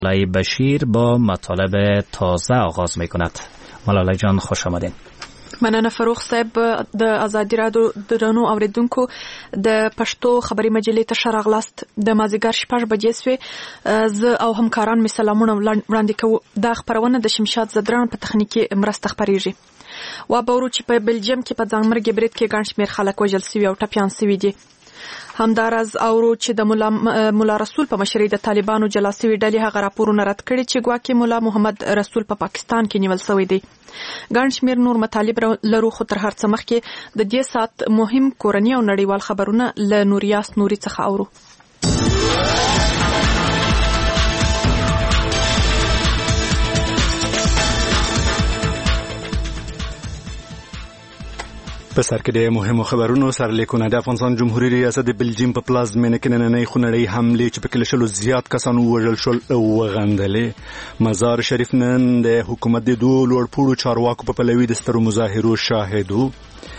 ملالای بشیر با مطالب تازه آغاز می کند. ملالای جان خوش آمدین. مننه فروخ صاحب. د ازادي رادیو درنو اوریدونکو د پښتو خبري مجلې ته ښه راغلاست. د مازدیګر 6 بجې سوې. زه او همکاران مې سلامونه وړاندې کوو. دا خبرونه د شمشاد زدران په تخنیکي مرسته خبريږي. و باورو چې په بلجیم کې په ځانمرګي برید کې ګڼ شمېر خلک وژل شوي او ټپیان شوي دي. همداراز اورو چې د مولا رسول په مشرۍ د طالبانو جلا شوي ډلې هغه راپورونه رد کړي چې ګواکې مولا محمد رسول په پاکستان کې نیول شوی دی. ګڼ شمېر نور مطالب لرو، خو تر هر څه مخکې د دې ساعت مهم کورني او نړیوال خبرونه له نوریاس نوري څخه اورو. په سر کې د مهمو خبرونو سرلیکونه. د افغانستان جمهوریت ریاست د بلجیم په پلازمینه کې نننۍ خونړۍ حملې چې پکې له 100 زیات کسان ووژل شول وغندلې. مزار شریف نن د حکومت د دوه لوړپوړو چارواکو په پلوي د سترو مظاهرو شاهد وو.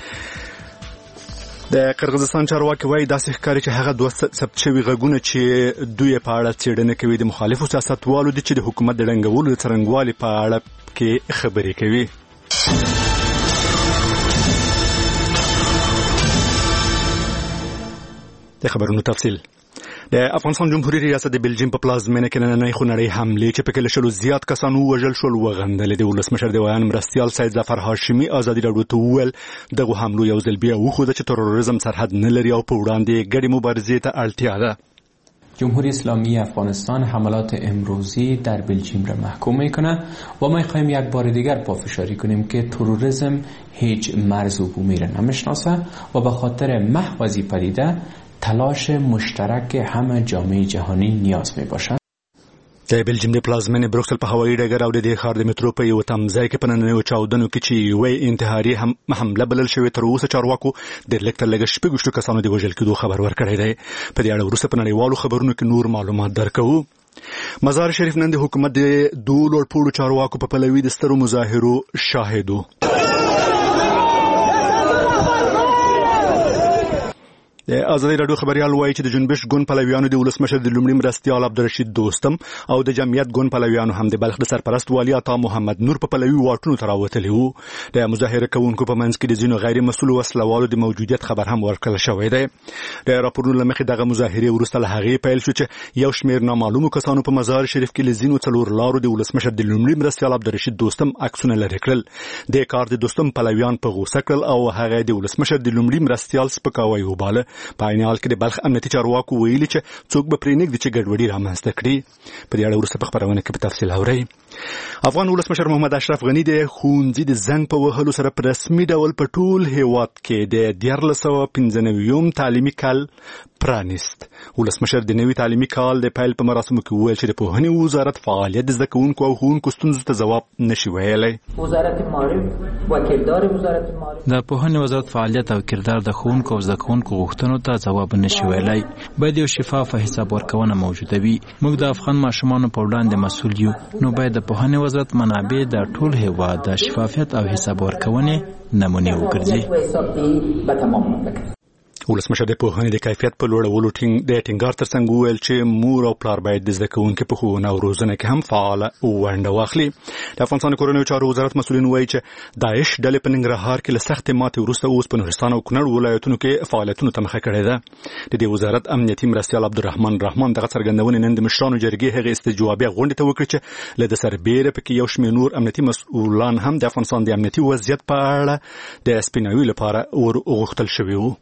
د قرغیزستان چارواکي وایي داسې ښکاري چې هغه دوه ثبت شوي غږونه چې دوی په اړه څېړنه کوي د مخالفو سیاستوالو دي چې د حکومت د ړنګولو د څرنګوالي په اړه کې خبرې کوي. د خبرونو تفصیل. د افغانستان جمهوریت ریاست د بلجیم په پلازمینه کې نننۍ خونړۍ حملې چې پکې له 100 زیات کسان ووژل شول وغندلې. د ولسمشر د ویان مرستیال سید ظفر هاشمي ازادي راډیو ته وویل دغه حملو یو ځل بیا وښوده چې تروریسم سرحد نه لري او په وړاندې ګډې مبارزې ته اړتیا ده. جمهوری اسلامی افغانستان حملات امروزی در بلژیم را محکوم میکنه و ما میخوایم یک بار دیگر پافشاری کنیم که تروریسم هیچ مرز و بومی را نمیشناسه و به خاطر محو از این پدیده تلاش مشترک همه جامعه جهانی نیاز می باشد. د بلجیم د پلازمینې بروکسل په هوایي ډګر او د دې ښار د مترو په یو تمځای کې په نننیو چاودنو کې چې یوې انتحاري حمله بلل شوې تر اوسه چارواکو د لږ تر لږه 6 کسانو د وژل کېدو خبر ورکړی دی. په دې اړه وروسته په نړیوالو خبرونو کې نور معلومات درکوو. مزار شریف نن د حکومت د دوه لوړپوړو چارواکو په پلوي د سترو مظاهرو شاهد وو. د ازادي راډیو خبريال وایي چې د جنبش ګوند پلویانو د ولسمشر د لومړي مرستیال عبدالرشید دوستم او د جمعیت ګوند پلویانو هم د بلخ د سرپرست والي عطا محمد نور په پلوي واټونو ته راوتلي وو. د مظاهره کوونکو په منځ کې د ځینو غیر مسؤل وسلوالو د موجودیت خبر هم ورکړل شوی دی. د راپورونو له مخې دغه مظاهره وروسته له هغې پیل شو چې یو شمېر نامعلومو کسانو په مزار شریف کې له ځینو څلور لارو د ولسمشر د لومړي مرستیال عبدالرشید دوستم عکسونه لرې کړل. د کار د دوستم پلویان په غوسه کړل او هغه د ولسمشر د لومړي مرستیال سپکاوی وباله. په عین حال کې د بلخ امنیتي چارواکو ویلي چې څوک به پرې نږدي چې ګډوډي رامنځته کړي. په دې اړه وروسته په خبرونه کې په تفصیل اورئ. افغان ولسمشر محمد اشرف غنی د ښوونځي د زنګ په وهلو سره په رسمي ډول په ټول هیواد کې د 1995 تعلیمي کال پرانیست. ولسمشر د نوي تعلیمي کال د پیل په مراسمو کې وویل چې د پوهنې وزارت فعالیت د زده کوونکو او ښوونکو ستونزو ته ځواب نشي ویلی. وزارت معارف و کردار وزارت معارف د پوهنې وزارت فعالیت او کردار د ښوونکو او زده کوونکو غوښتنو ته ځواب نشي ویلی. باید یو شفاف حساب ورکونه موجوده وي. موږ د افغان ماشومانو په وړاندې مسؤل یو، نو باید د پوهنې وزارت منابع د ټول هیواد د شفافیت او حساب ورکونې نمونې وګرځي. ولسمشر د پوهنې د کیفیت په لوړولو د ټینګار ترڅنګ وویل چې مور او پلار باید د زده کوونکو په ښوونه او روزنه کې هم فعاله ونډه واخلي. د افغانستان کورنیو چارو وزارت مسؤلین وایي چې داعش ډلې په ننګرهار کې له سختې ماتې وروسته اوس په نورستان او کونړ ولایتونو کې فعالیتونو ته مخه کړې ده. د دې وزارت امنیتي مرستیال عبدالرحمن رحمان دغه څرګندونې نن د مشرانو جرګې هغې استجوابیه غونډې ته وکړې چې له د سربیره پکې یو شمېر نور امنیتي مسؤلان هم د افغانستان د امنیتي وضعیت په اړه د سپیناوي لپاره ورغوښتل شوي وو.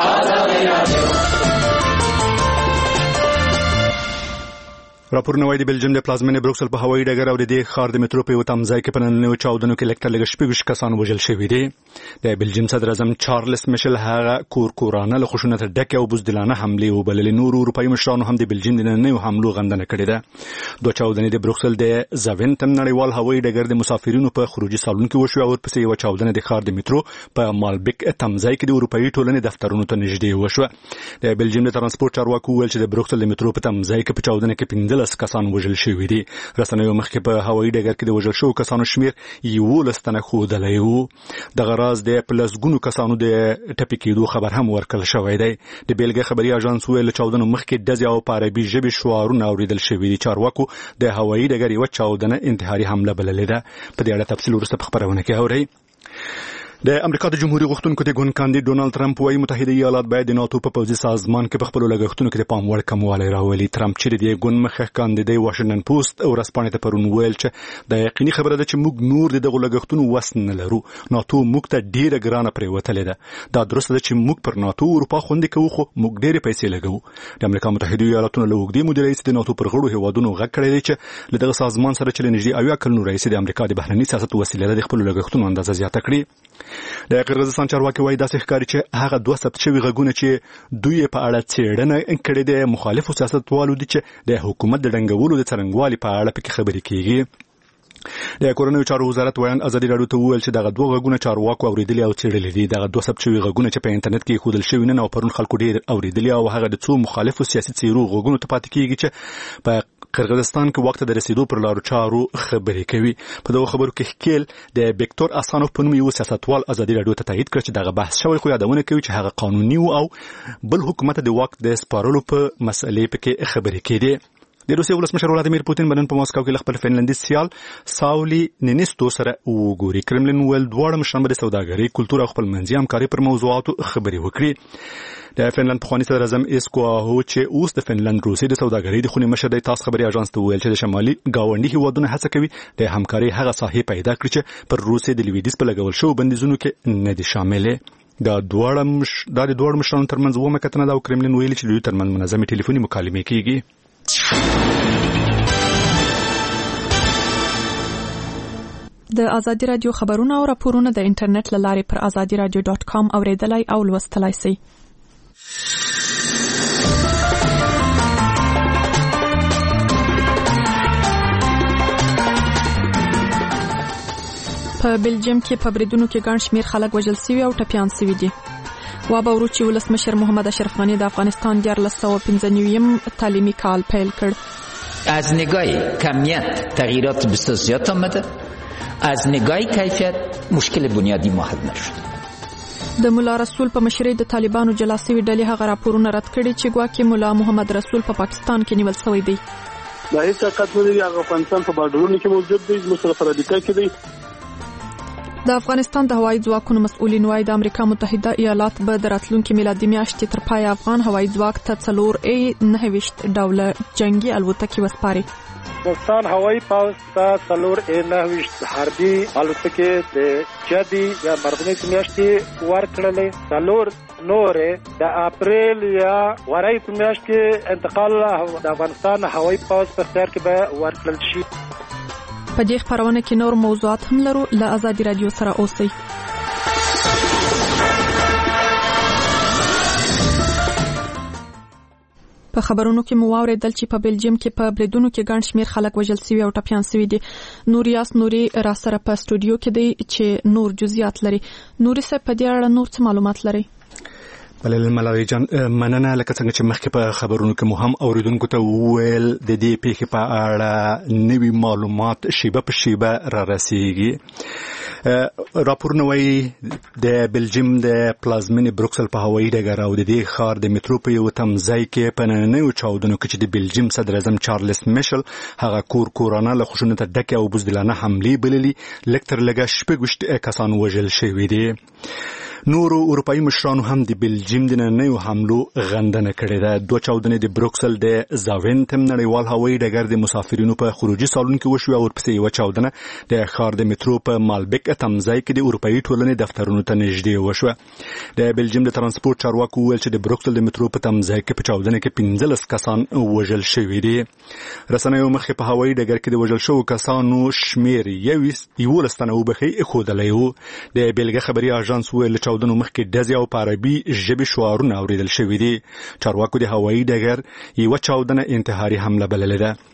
راپورونه وايي د بلجیم د پلازمینې بروکسل په هوایي ډګر او د دې ښار د مترو په یو تمځای کې په نننیو چاودنو کې لږ تر لږه 6 کسان وژل شوي دي. د بلجیم صدر اعظم چارلس میشل هغه کورکورانه له خشونت ډکې او بزدلانه حملې وبللې. نورو اروپایي مشرانو هم د بلجیم د نننیو حملو غندنه کړې ده. دوه چاودنې د بروکسل د زاوینتم نړیوال هوایي ډګر د مسافرینو په خروجي سالون کې وشوه او ورپسې یوه چاودنه د ښار د مترو په مالبیک تمځای کې د اروپایي ټولنې دفترونو ته نږدې وشوه. د بلجیم د ترانسپورت چارواکو وویل چې د بروکسل د مترو په تمځای کې په چاودنه کې 15 کسان وژل شوي دي. رسنیو مخکې په هوایي ډګر کې د وژل شوو کسانو شمیر 11 تنه ښودلی و. دغه راز د پلسګونو کسانو د ټپي کېدو خبر هم ورکړل شوی دی. د بیلګې خبري اژانس ویل له چاودنو مخکې ډزې او په عربي ژبې شعارونه اورېدل شوي دي. چارواکو د هوایي ډګر یوه چاودنه انتحاري حمله بللې ده. په دې اړه تفصیل وروسته په خپرونه کې اورئ. د امریکا د جمهوریت غوښتونکو د ګوند کاندید ډونالد ټرمپ وايي متحده ایالات باید د ناتو په پوځي سازمان کې په خپلو لګښتونو کې د پام وړ کموالی راولي. ټرمپ چې د ګوند مخکښ کاندید واشنګټن پوسټ ورځپاڼې ته پرون ویل چې د یقیني خبره ده چې موږ نور د دغو لګښتونو وس نه لرو. ناتو موږ ته ډیره ګرانه پرېوتلې ده. دا درسته ده چې موږ پر ناتو اروپا خوندې کوو خو موږ ډیرې پیسې لګوو. د امریکا متحده ایالاتونو له اوږدې مودې راهیسې د ناتو پر غړو هیوادونو غږ کړی دی چې له دغه سازمان سره چې له نږدې 70 کلونو راهیسې د امریکا د بهرني سیاست وسیله ده د خپلو لګښتونو اندازه زیاته کړي. د قرغیزستان چارواکي وايي داسې ښکاري چې هغه 2 ثبت شوي غږونه چې دوی په اړه څېړنه کړې ده مخالفو سیاستوالو دي چې د حکومت د ډنګولو د څرنګوالي په اړه پکې خبرې کیږي. د کورنیو چارو وزارت ویان ازادي راډیو ته وویل چې دغه 2 غږونه چارواکو اوریدلي او څېړلي دي. دغه 2 ثبت شوي غږونه چې په انټرنیټ کې ښودل شوي نن او پرون خلکو ډېر اوریدلي او هغه د څو مخالفو سیاسي څېرو غږونو ته پاتې کیږي چې په قرغیزستان کې وخت د رسیدو پر لارو چارو خبرې کوي. په دغه خبرو کې ښکیل د ویکتور اسانوف په نوم یو سیاستوال ازادي راډیو ته تایید کړ چې دغه بحث شوی خو یادونه کوي چې هغه قانوني او بل حکومت د واک د سپارلو په مسلې پکې خبرې کړي. د روسیې ولسمشر ولادیمیر پوتین بنن په ماسکو کې خپل فنلندي سیال ساولي نینیستو سره وګوري. کرملین ول دواړه مشران د سوداګرۍ کلتور او خپل منځي همکاري پر موضوعاتو خبرې وکړي. د فنلند پخواني صدر اعظم ایسکو هو چې اوس د فنلند روسیې د سوداګرۍ د خونې مشر دی تاسو خبري اژانس ته ویل چې د شمالي گاونډي هیوادونو هڅه کوي د همکاري هغه ساحې پیدا کړي چې پر روسیې د لویدیځ په لګول شو بندیزونو کې نه دي شاملې. د دوړ مشرانو ترمنځ ومه کتنه دا او کرملین ویلي چې دوی ترمنځ منظمې ټلیفوني مکالمې کیږي. د ازادي رادیو خبرونه او راپورونه د انټرنیټ له لارې پر azadiradio.com اوریدلای او لوستلای شئ. په بلجیم کې په بریدونو کې ګڼ شمیر خلک وژل شوي او ټپیان شوي دي. وابه ورو چې ولسمشر محمد اشرف غنی د افغانستان 1995 تعلیمي کال پیل کړ. از نگاه کمیت تغییرات بسیار زیاد آمده. از نگاه کیفیت مشکل بنیادی ما حل نشد. د مولا رسول په مشرۍ د طالبانو جلاسوي ډلې هغه راپورونه رد کړي چې ګواکې مولا محمد رسول په پاکستان کې نیول شوی دی. دا هیڅ حقیقت نه دی. هغه افغانستان په بارډرونو کې موجود دی، مثلا فرادیکا کې دی. د افغانستان د هوایي ځواکونو مسؤلین وايي د امریکا متحده ایالات به د راتلونکي میلادي میاشتې تر پای افغان هوایي ځواک ته 4A-9 ډوله جنگي الوتکې وسپاري. افغانستان هوایي پوځ ته 4A-9 حربي الوتکې د جدي یا مرغمې میاشتې ورکړلې. 4 نورې د اپریل یا وری په میاشت کې انتقال د افغانستان هوایي پوځ په اختیار کې به ورکړل شي. په دې خبرونه کې نور موضوعات هم لرو. له ازادي رادیو سره اوسئ. په خبرونو کې مو واوریدل چې په بلجیم کې په بریدونو کې ګڼ شمیر خلک وژل شوي او ټپیان شوي دي. نوریاس نوري را سره په استودیو کې دی چې نور جزئیات لري. نوري صاحب په دې اړه نور څه معلومات لري؟ بلل ملالۍ جان مننه. لکه څنګه چې مخکې په خبرونو کې مو هم اوریدونکو ته وویل د دې پیښې په اړه نوي معلومات شیبه په شیبه را رسیږي. راپورونه وایي د بلجیم د پلازمینې بروکسل په هوایي ډګر او د دې ښار د میترو په یو تمځای کې په نننیو چاودنو کې چې د بلجیم صدر اعظم چارلس میشل هغه کورانه له خشونت ډکې او بزدلانه حملې بللي لږ تر لږه 6 کسان وژل شوي دي. نورو اروپایي مشرانو هم د بلجیم د نننیو حملو غندنه کړې ده. 2 چاودنې د بروکسل د زاوینتم نړیوال هوایي ډګر د مسافرینو په خروجي سالون کې وشوه او ورپسې یوه چاودنه د ښار د میترو په مالبک تمځای کې د اروپایي ټولنې دفترونو ته نږدې وشوه. د بلجیم د ترانسپورت چارواکو وویل چې د بروکسل د میترو په تمځای کې په چاودنه کې 15 کسان وژل شوي دي. رسنیو مخکې په هوایي ډګر کې د وژل شوو کسانو شمیر 11 تنه وبخي ښودلی و. د بیلګې خبري اژانس ویل چاودنو مخکې ډزې او په عربي ژبې شعارونه اوریدل شوي دي. چارواکو د هوایي ډګر یوه چاودنه انتحاري حمله بللې ده.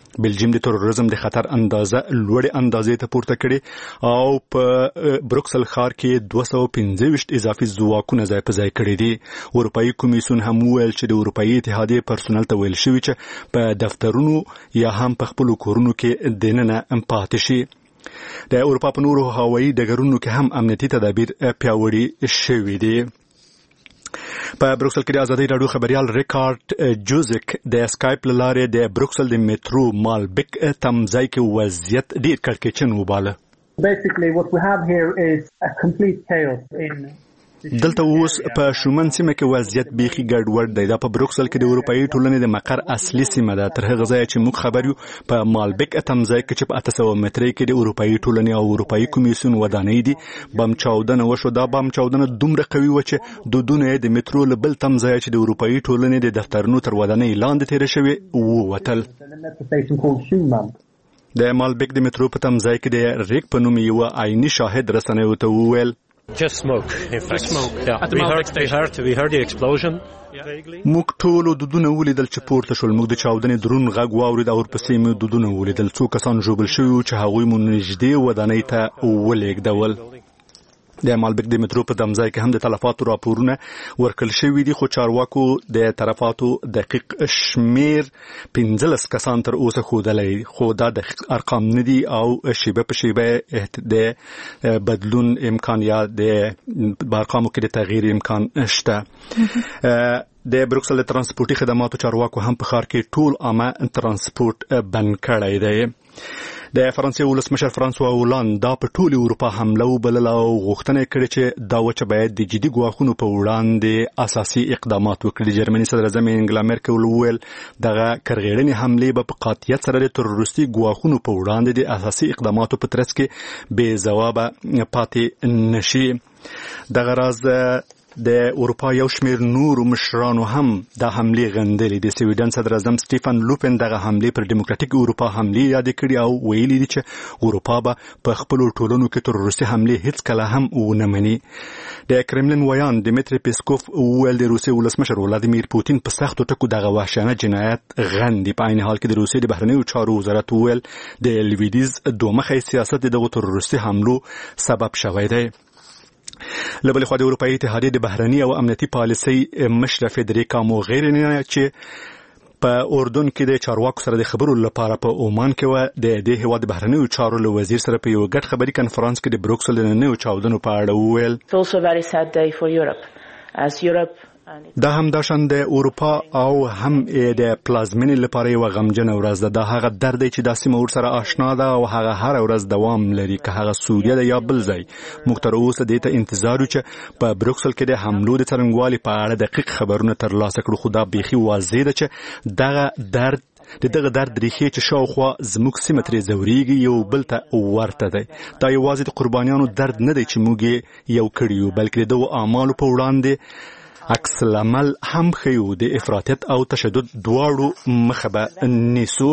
بلجیم د تروریزم د خطر اندازه لوړ اندازې ته پورته کړي او په بروکسل ښار کې 215 اضافي ځواکونه ځای په ځای کړي دي. اروپאי کمیسیون هم ویل چې د اروپאי اتحادیې پرسونل ته ویل شوی چې په دفترونو یا هم په خپل کورونو کې دننه پاتې شي. د اروپا په نورو هوایي ډګرونو کې هم امنیتي تدابیر پیاوړي شوي دي. په بروکسل کې د ازادي راډیو خبريال ریکارډ جوزک د اسکایپ لاره د بروکسل د میټرو مالبک تمځای کې وضعیت ډیر کړکېچن وباله. Basically what we have here is a complete chaos in دلته اوس په شومن سیمه کې وضعیت بیخي ګډوډ دی. دا په بروکسل کې د اروپאי ټولنې د مقر اصلي سیمه ده. تر هغه ځای چې موږ خبر یو په مالبک تمځای کې چې په 800 مترۍ کې د اروپאי ټولنې او اروپאי کمیسیون ودانۍ دي بم چاودنه وشو. دا بم چاودنه دومره قوي و چې دودونه د میټرو لبل تمځای چې د اروپאי ټولنې د دفترونو تر ودانۍ لاندې تیر شوی ووتل. د مالبک د میټرو په تمځای کې د ریک په نوم یو عیني شاهد رسنیو ته وویل Just smoke. In fact, just smoke. Yeah. We heard the explosion. موږ ټول دودونه ولیدل چې پورته شول. موږ د چاودنې درون غږ واورید او ورپسې موږ دودونه ولیدل. څو کسان ژوبل شوي چې هغوی مو نږدې ودانۍ ته ولېږدول. د مالبک د میټرو په تمځای کې هم د تلفاتو راپورونه ورکړل شوي دي خو چارواکو د تلفاتو دقیق شمیر 15 کسان تر اوسه ښودلی خو دا دقیق ارقام نه دي او شیبه په شیبه د بدلون امکان یا د ارقامو کې د تغییر امکان شته. د بروکسل ترانسپورتي خدماتو چارواکو هم په ښار کې ټول عامه ترانسپورت بند کړی دی. د فرانسې ولسمشر فرانسوا هولاند دا په ټول اروپا حمله وبلله او غوښتنه کړې چې دا وچه باید د جدي ګواښونو په وړاندې اساسي اقدامات وکړي. جرمني صدر اعظم انګلا مرکل وویل دغه کرغېړنې حملې به په قاطعیت سره د تروریستي ګواښونو په وړاندې د اساسي اقداماتو په ترڅ کې بې ځوابه پاتې نشي. دغه راز د اروپا یو شمیر نور مشرانو هم د حملې غندلې. د سویډن صدر اعظم سټیفن لوپن دغه حملې پر ډیموکراتیک اروپا حملې یاد کړي او ویلي دي چې اروپا به په خپل ټولنو کې تروریستي حملې هیڅ کله هم ونه مني. د کرملین ویان دیمیتری پیسکوف ویل د روسیې ولسمشر ولادیمیر پوتین په سختو ټکو دغه وحشیانه جنایت غندي. په عین حال کې د روسیې د بهرنیو چارو وزارت ویل د لویدیز دومخی سیاست دغه تروریستي حملو سبب شوی دی. لبل خو د اروپאי اتحادیې د بهرنی او امنیتي پالیسۍ مشر فدریکا موغیرینی چې په اردن کې د چارواکو سره د خبرو لپاره په عمان کې و د دې هیواد بهرنیو چارو له وزیر سره په یو ګډ خبري کانفرنس کې د بروکسل د نوو چاودنو په اړه وویل. It's also a very sad day for Europe as Europe دا هم داشان د اروپا او هم د پلازمینې لپاره یو غمجن ورځ ده. دا هغه درد چې د سیمه ور سره آشنا ده او هغه هر ورځ دوام لري که هغه سوریه ده یا بل ځای. موږ تر اوسه د ته انتظار چې په بروکسل کې د حملو د څرنګوالي په اړه دقیق خبرونه ترلاسه کړو خو دا بيخي واضح ده چې دغه درد ریښې چې شاوخوا زموږ سیمه ترې ځورېږي یو بل ته ورته دی. دا یوازې د قربانیانو درد نه دی چې موږ یو کړي یو بلکې د اعمالو په وړاندې عکس العمل هم خيو د افراطیت او تشدد دواړو مخه به نیسو.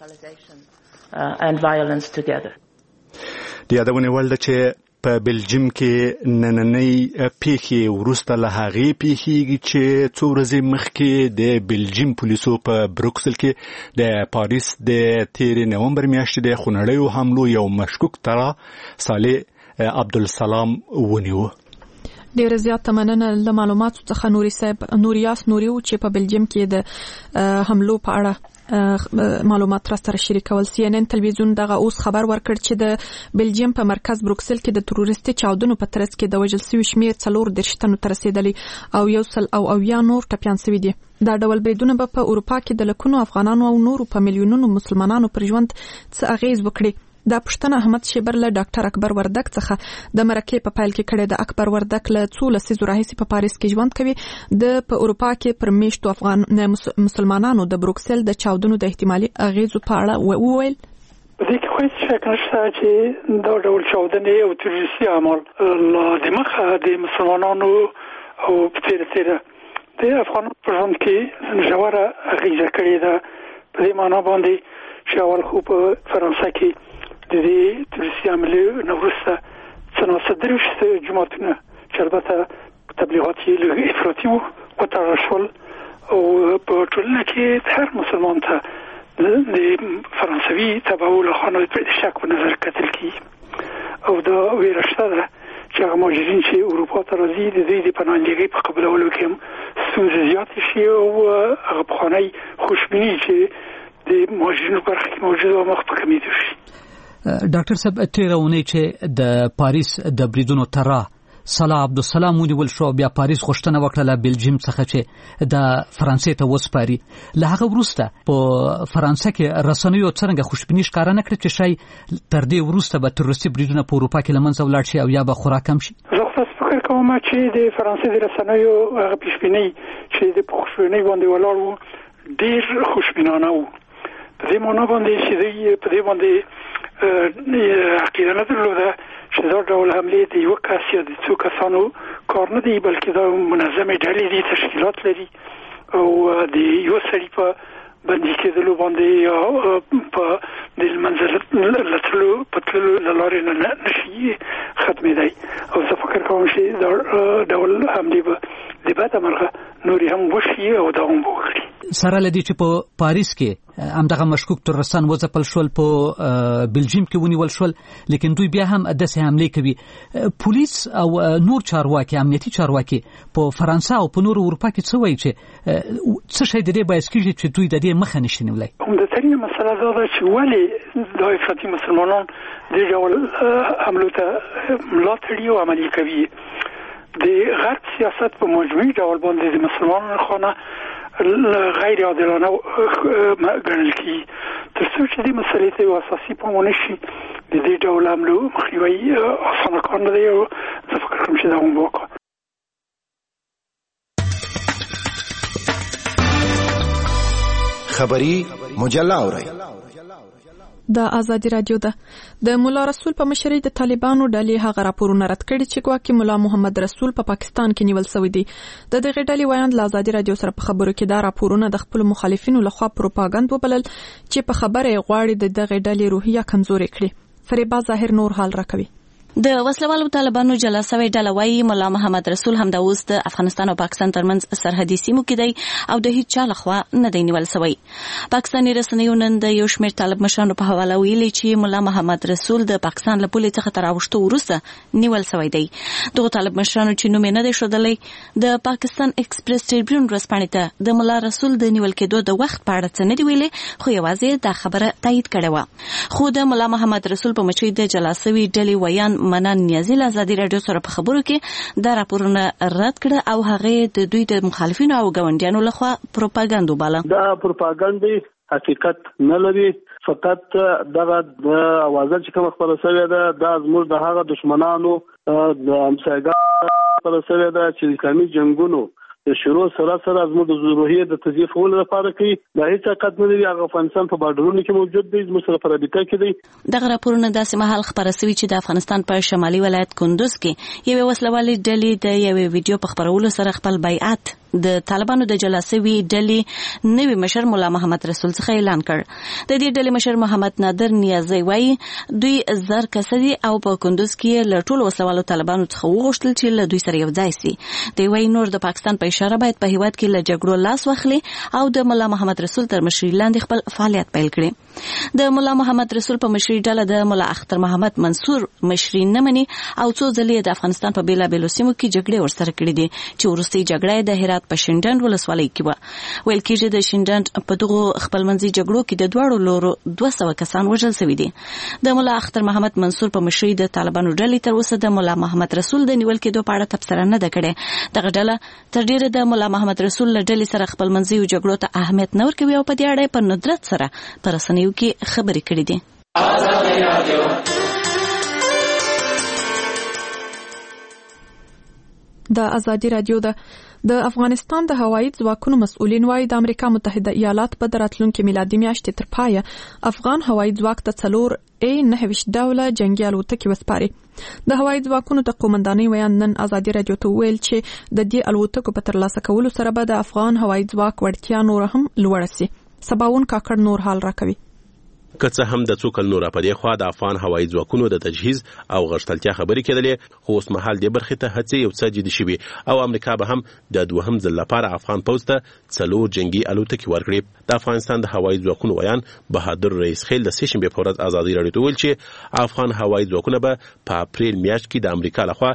and violence together. د یادونه ولده چې په بلجیم کې نننۍ پیښې وروسته له هغې پیښېږي چې څو ورځې مخکې د بلجیم پولیسو په بروکسل کې د پاریس د 13 نومبر میاشتې د خونړیو حملو یو مشکوک ترا صالح عبدالسلام ونیو. ډیر زیات مننه له معلوماتو څخه نوریاس نوریو چې په بلجیم کې د حملو په اړه معلومات را سره شریکول. CNN تلویزیون دغه اوس خبر ورکړ چې د بلجیم په مرکز بروکسل کې د تروریستي چاودنو په ترڅ کې د وژل شوي شمیر 4 تنو ته رسیدلی او یا نور ټپیان شوي دي. دا ډول بریدونه په اروپا کې د لکونو افغانانو او نورو په میلیونونو مسلمانانو پر ژوند څه اغیز وکړي. دا پښتنه احمد شیبر له ډاکټر اکبر وردک څخه د مرکه په پایل کې کړي. د اکبر وردک له څو لسیزو راهیسې په پاریس کې ژوند کوي. د په اروپا کې پر میشتو افغان مسلمانانو د بروکسل د چاودنو د احتمالي اغیزو په اړه وویل. په دې کې هیڅ شک نشته چې دا ډول چاودنې او تروریستي عمل د مخه د مسلمانانو او په د افغانانو په ژوند کې ژوره اغیزه کړې ده. په دې معنا باندې چې اول خو په فرانسه کې د دې تروریستي عملې نه وروسته څه 30 جماعتونه چې البته تبلیغات یې لږ افراطي وو وتړل شول او په ټولنه کې هر مسلمان ته د فرانسوي تبعو له خوا د شک په نظر کتل کیږي او دا ویره شته ده چې هغه مهاجرین چې اروپا ته راځي د دوی د پناهندګۍ په قبولولو کې هم ستونزې زیاتې شي او هغه پخوانی خوشبیني چې د مهاجرینو په برخه کې موجوده وه مخ په کمېدو شي. ډاکټر صاحب تېره اونۍ چې د پاریس د بریدونو طرح صلاح عبدالسلام ونیول شو بیا پاریس غوښتنه وکړه بلجیم څخه چې د فرانسې ته وسپاري. له هغه وروسته په فرانسه کې رسنیو څرنګه خوشبیني ښکاره نه کړه چې شاید تر دې وروسته به تروریستي بریدونه په اروپا کې له منځه ولاړ شي او یا به خورا کم شي. زه خو فکر کوم چې د فرانسې د رسنیو هغه پیشبیني چې د خوشبینۍ باندې ولاړ وو ډېر خوشبینانه وو. په دې معنا باندې چې دوی په دې باندې عقیده نه درلوده چې دا ډول حملې د یو کس یا د څو کسانو کار نه دی بلکې دا منظمې ډلې دي تشکیلات لري او د یو سړي په بندي کېدلو باندې یا په د منځلتلو په تللو له لارې نه نشي ختمېدی او زه فکر کوم چې دا ډول حملې به د بده مرغه نورې هم وشي او دوام به وکړي. سره له دې چې په پاریس کې همدغه مشکوک ترورستان وځپل شول په بلجیم کې ونیول شول لیکن دوی بیا هم داسې حملې کوي. پولیس او نور چارواکي امنیتي چارواکي په فرانسه او په نورو اروپا کې څه وایي چې څه شی د دې باعث کېږي چې دوی د دې مخه نشي نیولی؟ عمدترینه مسله دا ده چې ولې دا افراطي مسلمانان دې ډول حملو ته ملاتړي او عملي کوي. د غرب سیاست په مجموعي ډول باندې د مسلمانانو خانه غیر عادلانه ګڼل کیږي. تر څو چې دې مسلې ته یو اساسي پام ونه شي د دې ډول حملو مخنیوی اسانه کار نه دی او زه فکر کوم چې دوام وکړي. خبری مجله اورئ. د ازادي رادیو د مولا رسول په مشرۍ د طالبانو ډلې هغه راپورونه رد کړي چې ګواکې مولا محمد رسول په پاکستان کې نیول شوی دی. د دغه ډلې وایند له ازادي رادیو سره په خبرو کې دا راپورونه د خپل مخالفینو لخوا پروپاګاندا وبلل چې په خبره غواړي د دغه ډلې روحیه کمزوري کړي. فریبا ظاهر نور حال راکوي. د وسلوالو طالبانو جلسوي ډله وايي مولا محمد رسول هم د اوس د افغانستان او پاکستان ترمنځ سرحدي سیمو کې دی او د هیڅ چا لخوا نه دی نیول شوی. پاکستاني رسنیو نن د یو شمېر طالب مشرانو په حواله ویلي چې مولا محمد رسول د پاکستان له پولې څخه تر راوښتو وروسته نیول شوی دی. دغه طالب مشرانو چې نوم یې نه دی ښودلی د پاکستان ایکسپریس ټریبیون ورځپاڼې ته د مولا رسول د نیول کېدو د وخت په اړه څه نه دی ویلي خو یوازې دا خبره تایید کړې وه. خو د مولا محمد رسول په مشرۍ د جلسوي ډلې ویان منان نیازي له ازادي رادیو سره په خبرو کې دا راپورونه رد کړه او هغه د دوی د مخالفینو او ګاونډیانو لخوا پروپاګاندا باله. دا پروپاګاندا حقیقت نه لري، فقط دغه د اوازه چې کوم خبره شوې ده دا زموږ د هغه دشمنانو د همسایګانو خبره شوې ده چې اسلامي جنگونو د شروع سره زموږ د روحیې د تضعیف کولو لپاره کوي. دا هیڅ حقیقت نه دی. هغه افغانستان په بارډرونو کې موجود دی، زموږ سره په رابطه کې دی. دغه راپورونه داسې مهال خبره شوي چې د افغانستان په شمالي ولایت کندوز کې یوې وسلوالې ډلې د یوې ویډیو په خپرولو سره خپل بیعت د طالبانو د جلسوي ډلې نوی مشر مولا محمد رسول څخه اعلان کړ. د دې ډلې مشر محمد نادر نیازی وایي دوی زر کسدي او په کندوز کې له ټولو وسلوالو طالبانو څخه وغوښتل چې له دوی سره یو ځای شي. دوی وایي نور د پاکستان په اشاره باید په هیواد کې له جګړو لاس واخلي او د مولا محمد رسول تر مشرۍ لاندې خپل فعالیت پیل کړي. د مولا محمد رسول په مشرۍ ډله د مولا اختر محمد منصور مشرۍ نه مني او څو ځلې د افغانستان په بیلابیلو سیمو کې جګړې ورسره کړې دي چې وروستۍ جګړه د هرات په شینډنډ ولسوالۍ کې و. ویل کېږي د شینډنډ په دغو خپلمنځي جګړو کې د دواړو لورو 200 کسان وژل شوي دي. د مولا اختر محمد منصور په مشرۍ د طالبانو ډلې تر اوسه د مولا محمد رسول د نیول کېدو په اړه تبصره نه ده کړې. دغه ډله تر ډیره د مولا محمد رسول له ډلې سره خپلمنځي جګړو ته اهمیت نه ورکوي او په دې اړه په ندرت سره په رسنیو کې خبرې کړې دي. د ازادي رادیو د افغانستان د هوایي ځواکونو مسؤلین وايي د امریکا متحده ایالات په راتلونکي میلادي میاشتې تر پایه افغان هوایي ځواک ته 4 A-9 ډوله جنگي الوتکې وسپاري. د هوایي ځواکونو د قومندانۍ ویان نن ازادي رادیو ته ویل چې د دې الوتکو په ترلاسه کولو سره به د افغان هوایي ځواک وړتیا نور هم لوړه شي. سباون کاکړ نور حال راکوي. که څه هم د څو کلونو راپدې خوا د افغان هوایي ځواکونو د تجهیز او غښتلتیا خبرې کېدلې، خو اوس مهال دې برخې ته هڅې یو څه جدي شوي او امریکا به هم د دوهم ځل لپاره افغان پوځ ته 4 جنگي الوتکې ورکړي. د افغانستان د هوایي ځواکونو ویان بهادر رئیس خیل د سهشنبې په ورځ ازادي راډیو ته ویل چې افغان هوایي ځواکونه به په اپریل میاشت کې د امریکا لخوا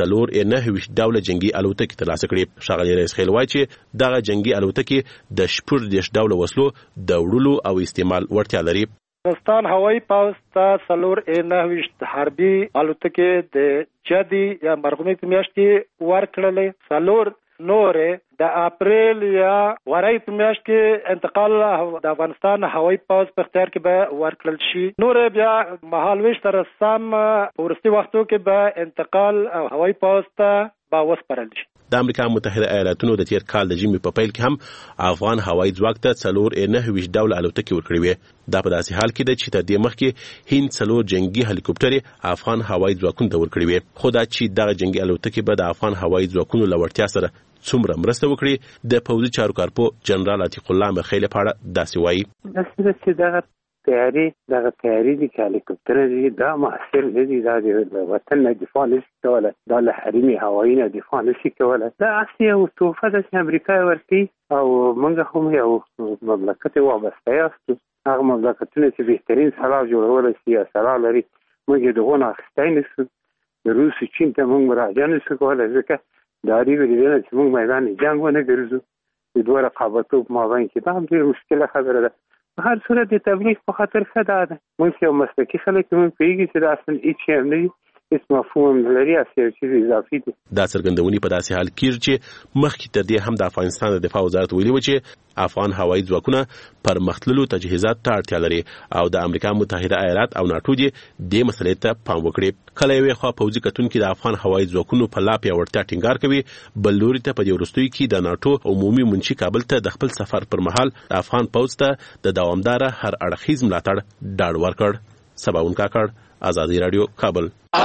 4 ډوله جنگي الوتکې ترلاسه کړي. ښاغلي رئیس خیل وایي چې دغه جنگي الوتکې د 14 ډوله وسلو د وړلو او استعمال وړتیا لري. افغانستان هوایي پوځ ته 4 حربي الوتکې د جدي یا مرغومي په میاشت کې ورکړلې. 4 نورې د اپریل یا ورای په میاشت کې انتقال د افغانستان هوایي پوځ په اختیار کې به ورکړل شي. نورې بیا مهالويش تر سم ورستي وختو کې به انتقال هوایي پوځ ته به وسپارل شي. د امریکا متحده ایالاتونو د تیر کال د جمی په پیل کې هم افغان هوایي ځواک ته 4 ډوله الوتکې ورکړې وې. دا په داسې حال کې ده چې تر دې مخکې هند 4 جنگي هلیکوپټرې افغان هوایي ځواکونو ته ورکړې وې. خو دا چې دغه جنگي الوتکې به د افغان هوایي ځواکونو له وړتیا سره څومره مرسته وکړي، د پوځي چارو کارپو جنرال عتیق الله مرخیل په اړه داسې وایي. دغه تیاری دي چې هلیکوپټر دي دا محصر دي، دا د وطن نه دفاع نشي کوله، دا له حرمي هوایي نه دفاع نشي کوله. دا اصلي او توفه ده چې امریکا ورکړي او موږ هم یو مملکت وابسته یاستو. هغه مملکتونه چې بهترین سلاح جوړول شي یا سلاح لري موږ دغه نه اخیستی نشو. د روس چین ته موږ مراجعه نشو کولی ځکه دا اړیکې دي چې موږ میدان جنګ ونه ګرځو. د دوه رقابتو په مابین کې دا هم ډېره مشکله خبره ده. په هر صورت د تبلیغ په خاطر ښه ده. موږ یو مسلکي خلک موږ پوهېږي چې دا اصلا هېڅ شی هم نه وي، هېڅ مفهوم هم لري، هسې یو څیز اضافي دي. دا څرګندونې په داسې حال کې چې مخکې تر دې هم د افغانستان د دفاع وزارت ویلي و چې افغان هوایي ځواکونه پرمختللو تجهیزات ته اړتیا لري او د امریکا متحده ایالات او ناټو دې دې مسلې ته پام وکړي. کله یوې خوا پوځي کتونکي د افغان هوایي ځواکونو په لا پیاوړتیا ټینګار کوي، بل لوري ته په دې وروستیو کې د ناټو عمومي منشي کابل ته د خپل سفر پر مهال د افغان پوځ ته د دوامداره هر اړخیز ملاتړ ډاډ ورکړ. سباون کاکړ، آزادي راډیو، کابل.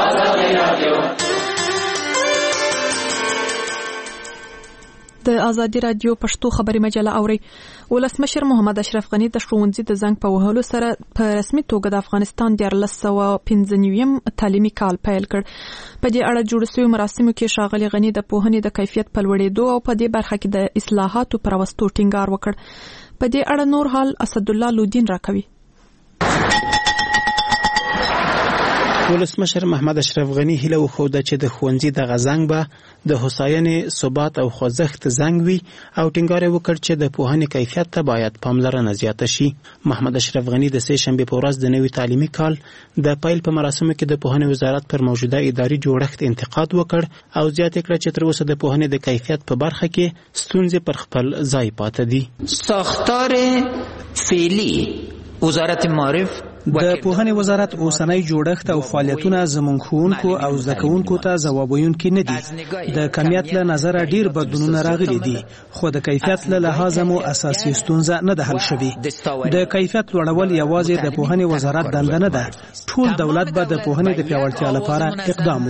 د آزادي راډیو پښتو خبري مجله اوري. ولسمشر محمد اشرف غنی د ښوونځي د زنګ په وهلو سره په رسمي توګه د افغانستان 1995 تعلیمي کال پیل کړ. په دې اړه جوړ شوی مراسمو کې ښاغلي غنی د پوهنې د کیفیت په لوړېدو او په دې برخه کې د اصلاحاتو پر وستو ټینګار وکړ. په دې اړه نور حال اسد الله لودین راکوي. ولسمشر محمد اشرف غنی هیله وښوده چې د ښوونځي د غزنګ به د هوساینې، ثبات او خوځښت زنګ وي او ټینګار وکړ چې د پوهنې کیفیت ته باید پاملرنه زیاته شي. محمد اشرف غنی د سهشنبې په ورځ د نوي تعلیمي کال د پیل په مراسمو کې د پوهنې وزارت پر موجوده اداري جوړښت انتقاد وکړ او زیاته کړه چې تر اوسه د پوهنې د کیفیت په برخه کې ستونزې پر خپل ځای پاتې دي. ساختار فعلی وزارت معارف د پوهنې وزارت اوسنۍ جوړښت او فعالیتونه زموږ ښوونکو او زده کوونکو ته ځواب ویونکي نه دي. د کمیت له نظره ډیر بدلونونه راغلي دي، خو د کیفیت له لحاظه مو اساسي ستونزه نه ده حل شوې. د کیفیت لوړول یوازې د پوهنې وزارت دنده نه ده، ټول دولت به د پوهنې د پیاوړتیا لپاره اقدام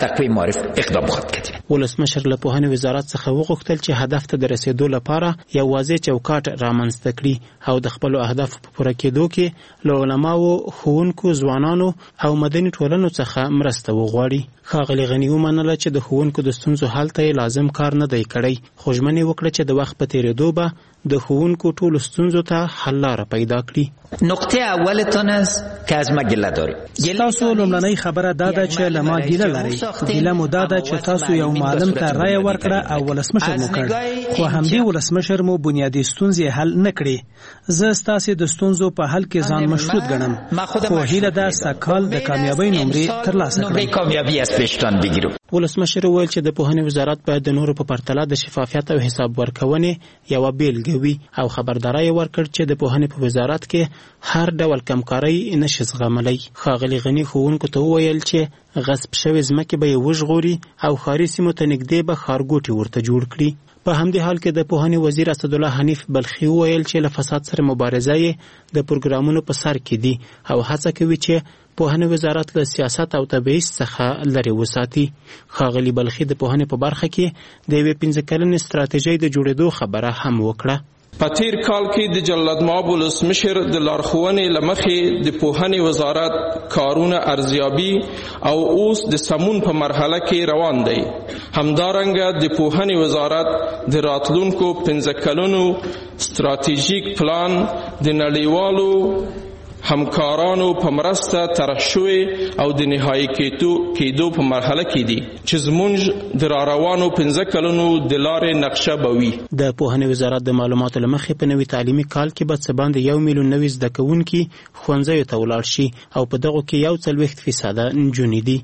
وکړو. ولسمشر له پوهنې وزارت څخه وغوښتل چې هدف ته د رسیدو لپاره یو واضح چوکاټ رامنځته کړي او د خپلو اهدافو په پوره کېدو کې له علماو، ښوونکو، ځوانانو او مدني ټولنو څخه مرسته وغواړي. ښاغلي غني ومنله چې د ښوونکو د ستونزو حل ته لازم کار نه دی کړی، خو ژمنه وکړه چې د وخت په تیریدو به د ښوونکو ټولو ستونزو ته حل لاره پیدا کړي. نقطه اولتون است که از ما ګیله دارید. تاسو لومړنۍ خبره دا ده چې له ما ګیله لرئ. ګیله مو دا ده چې تاسو یو معلم ته رایه ورکړه او ولسمشر مو کړ، خو همدې ولسمشر مو بنیادي ستونزې حل نه کړې. زه ستاسو د ستونزو په حل کې ځان مشروط ګڼم، خو هیله ده سږکال د کامیابۍ نمرې ترلاسه کړم. ولسمشر وویل چې د پوهنې وزارت باید د نورو په پرتله د شفافیت او حساب ورکونې یوه بیلګه وي او خبرداری ورکړ چې د پوهنې په وزارت کې هر ډول کمکارۍ نشي زغملی. ښاغلي غني ښوونکو ته وویل چې غصب شوې ځمکې به یې وژغوري او ښاري سیمو ته نږدې به ښارګوټي ورته جوړ کړي. په همدې حال کې د پوهنې وزیر اسدالله حنیف بلخي وویل چې له فساد سره مبارزه یې د پروګرامونو په سر کې دي او هڅه کوي چې پوهنې وزارت له سیاست او تبعیض څخه لرې وساتي. ښاغلي بلخي د پوهنې په برخه کې د یوې 15 کلنې ستراتیژۍ د جوړېدو خبره هم وکړه. په تیر کال کې د جلال مآب ولسمشر د لارښوونې له مخې د پوهنې وزارت کارونه ارزیابي او اوس د سمون په مرحله کې روان دی. همدارنګه د پوهنې وزارت د راتلونکو 15 کلونو ستراتیژیک پلان د نړیوالو همکارانو په مرسته طرح شوی او د نهایی کېدو په مرحله کې دي چې زموږ د راروانو 15 کلونو د لارې نقشه به وي. د پوهنې وزارت د معلوماتو له مخې په نوي تعلیمي کال کې به څه باندې 1 میلیون نوي زده کوونکي ښوونځیو ته ولاړ شي او په دغو کې 40% نجونې دي.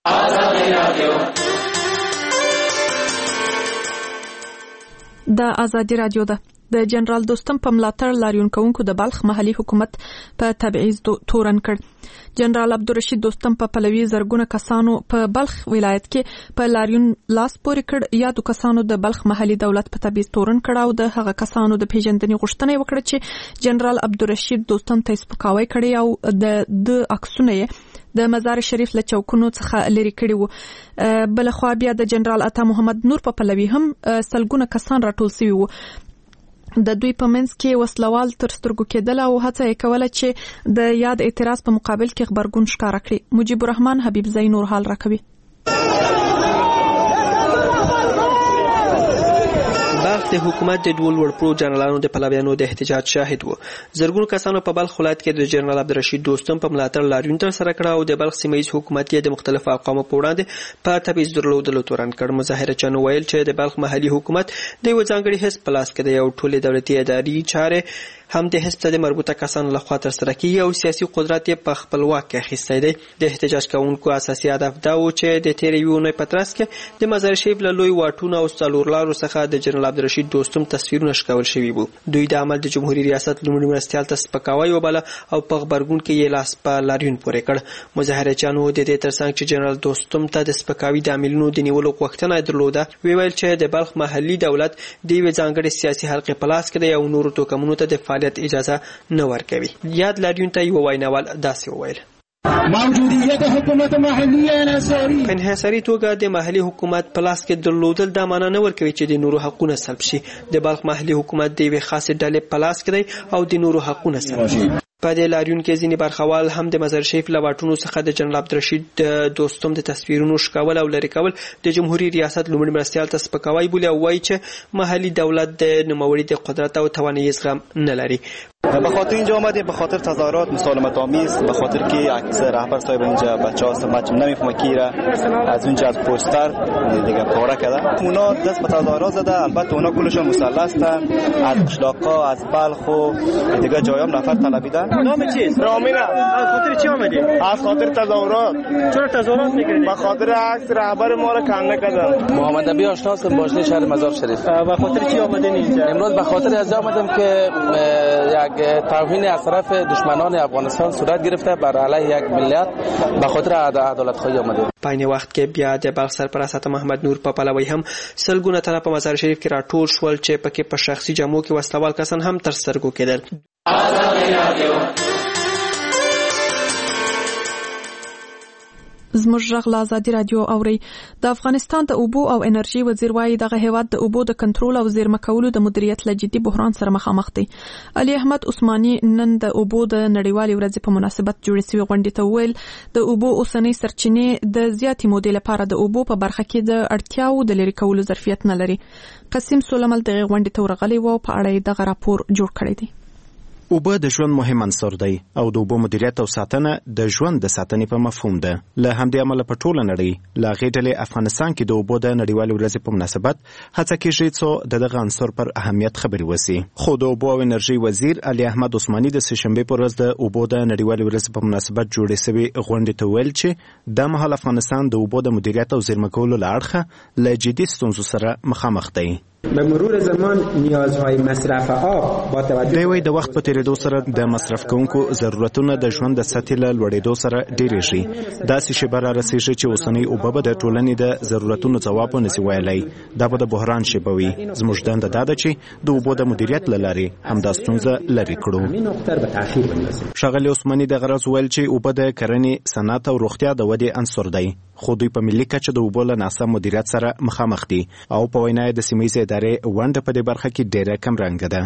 د ازادي رادیو ده. د جنرال دوستم په ملاتړ لاریون کوونکو د بلخ محلي حکومت په تبعیض تورن کړ. جنرال عبدالرشید دوستم په پلوي زرګونه کسانو په بلخ ولایت کې په لاریون لاس پورې کړ. یادو کسانو د بلخ محلي دولت په تبعیض تورن کړ او د هغه کسانو د پیژندنې غوښتنه وکړه چې جنرال عبدالرشید دوستم ته سپکاوی کړی او د عکسونه د مزار شریف له چوکونو څخه لري کړی وو. بلخوا بیا د جنرال عطا محمد نور په پلوي هم سلګونه کسان راټول شوي وو. د دوی په منځ کې وسلوال تر سترګو کېدل او هڅه یې کوله چې د یاد اعتراض په مقابل کې خبرګون ښکاره کړي. مجيب الرحمن حبیبزی نور حال راکوي. بلخ د حکومت د ډول ورپرو جنرالانو د پلویانو د احتجاج شاهد وو. زرګونو کسانو په بلخ ولایت کې د جنرال عبدالرشید دوستم په ملاتړ لاریون ترسره کړ او د بلخ سیمه ییز حکومت یې د مختلفو اقوامو په وړاندې په تبعیض درلودلو تورن کړ. مظاهرچیانو ویل چې د بلخ محلي حکومت د یو ځانګړي حزب په لاس کې دی او ټولې دولتي اداري چارې هم د حزب ته د مربوطه کسانو لخوا ترسره کیږي او سیاسي قدرت یې په خپل واک کې اخیستی دی. د احتجاج کوونکو اساسي هدف دا و چې د تېرې یوې اونۍ په ترڅ کې د مزار شریف له لوی واټونو او څلورلارو څخه د جنرال عبدالرشید دوستم تصویرونه ښکول شوي وو. دوی د عمل د جمهوریت ریاست لومړي مرستیال ته سپکاوی وباله او په غبرګون کې یې لاس په لاریون پورې کړ. مظاهرچیانو د دې ترڅنګ چې جنرال دوستم ته د سپکاوي د عاملونو د نیولو غوښتنه درلوده ویل چې د بلخ محلي دولت د یوې ځانګړې سیاسي حلقې په لاس کې دی او نورو توکمونو ته د فعالیت اجازه نه ورکوي. یاد لاریون ته یو ویناوال داسې وویل: موجودیت حکومت محلي انحصاري په انحصاري توګه د محلي حکومت په لاس کې درلودل دا معنا نه ورکوي چې د نورو حقونه سلب شي. د بلخ محلي حکومت د یوې خاصې ډلې په لاس کې دی او د نورو حقونه سلب شي. په دې لاریون کې ځینې برخوال هم د مزار شریف له واټونو څخه د جنرال عبدالرشید دوستم د تصویرونو ښکول او لرې کول د جمهوریت ریاست لومړي مرستیال ته سپکاوی بولي او وایي چې محلي دولت د نوموړي د قدرت او توانایی زغم نه لري. به خاطر اینجا آمدیم، به خاطر تظاهرات مسالمت آمیز، به خاطر که عکس رهبر صاحب اینجا بچه‌ها سمت نمیفهمه کی را از اونجا از پوستر دیگه پاره کرده. اونا دست به تظاهرات زده، البته اونا کلشون مسلح هستن، از قشلاق‌ها از بلخ و دیگه جایام نفر طلبیدن. نام چیست؟ رامینا. از خاطر چی آمدید؟ از خاطر تظاهرات. چرا تظاهرات می‌کنید؟ به خاطر عکس رهبر ما را کم نکردن. محمد نبی آشنا هستم، باشنده شهر مزار شریف. به خاطر چی آمدین اینجا؟ امروز به خاطر از آمدم که یک توهین از طرف دشمنان افغانستان صورت گرفته بر علیه یک ملت، به خاطر عدالت خواهی آمده. په این وخت کې بیا د بلخ سرپرست محمد نور په پلوی هم سلګونه تنه په مزار شریف کې راټول شول چې پکې په شخصي جامو کې وسلوال کسان هم تر سترګو کېدل. زموږ غږ له ازادي رادیو اوري. د افغانستان د اوبو او انرژي وزیر وايي دغه هیواد د اوبو د کنټرول او زیرمه کولو د مدیریت له جدي بحران سره مخامخ دی. علي احمد عثماني نن د اوبو د نړیوالې ورځې په مناسبت جوړې شوې غونډې ته وویل د اوبو اوسنۍ سرچینې د زیاتې مودې لپاره د اوبو په برخه کې د اړتیاو د لرې کولو ظرفیت نه لري. قسم سولمل دغه غونډې ته ورغلی و په اړه یې دغه راپور جوړ کړی دی. اوبه د ژوند مهم عنصر دی او د اوبو مدیریت او ساتنه د ژوند د ساتنې په مفهوم ده. له همدې امله په ټوله نړۍ له هغې ډلې افغانستان کې د اوبو د نړیوالې ورځې په مناسبت هڅه کېږي څو د دغه عنصر پر اهمیت خبرې وسي. خو د اوبو او انرژي وزیر علي احمد عثماني د سهشنبې په ورځ د اوبو د نړیوالې ورځې په مناسبت جوړې شوې غونډې ته ویل چې دا مهال افغانستان د اوبو د مدیریت او زیرمه کولو له اړخه له جدي ستونزو سره مخامخ دی. به مرور زمان نیازهای مصرف آب با توجه دوی د وخت په تیریدو سره د مصرف کوونکو ضرورتونه د ژوند د سطحې له لوړېدو سره ډېرېږي. داسې شیبه را رسېږي چې اوسنۍ اوبه به د ټولنې د ضرورتونو ځواب ونسي ویلی. دا به د بحران شیبه وي. زموږ دنده دا ده چې د اوبو د مدیریت له لارې همدا ستونزه لرې کړو. ښاغلي عثماني دغه راز ویل چې اوبه د کرنې، صنعت او روغتیا د ودې عنصر دی، خو دوی په ملي کچه د اوبو له ناسم مدیریت سره مخامخ دي او په وینا د سیمه ییزې ادارې ونډه په دې برخه کې ډېره کم رنګه ده.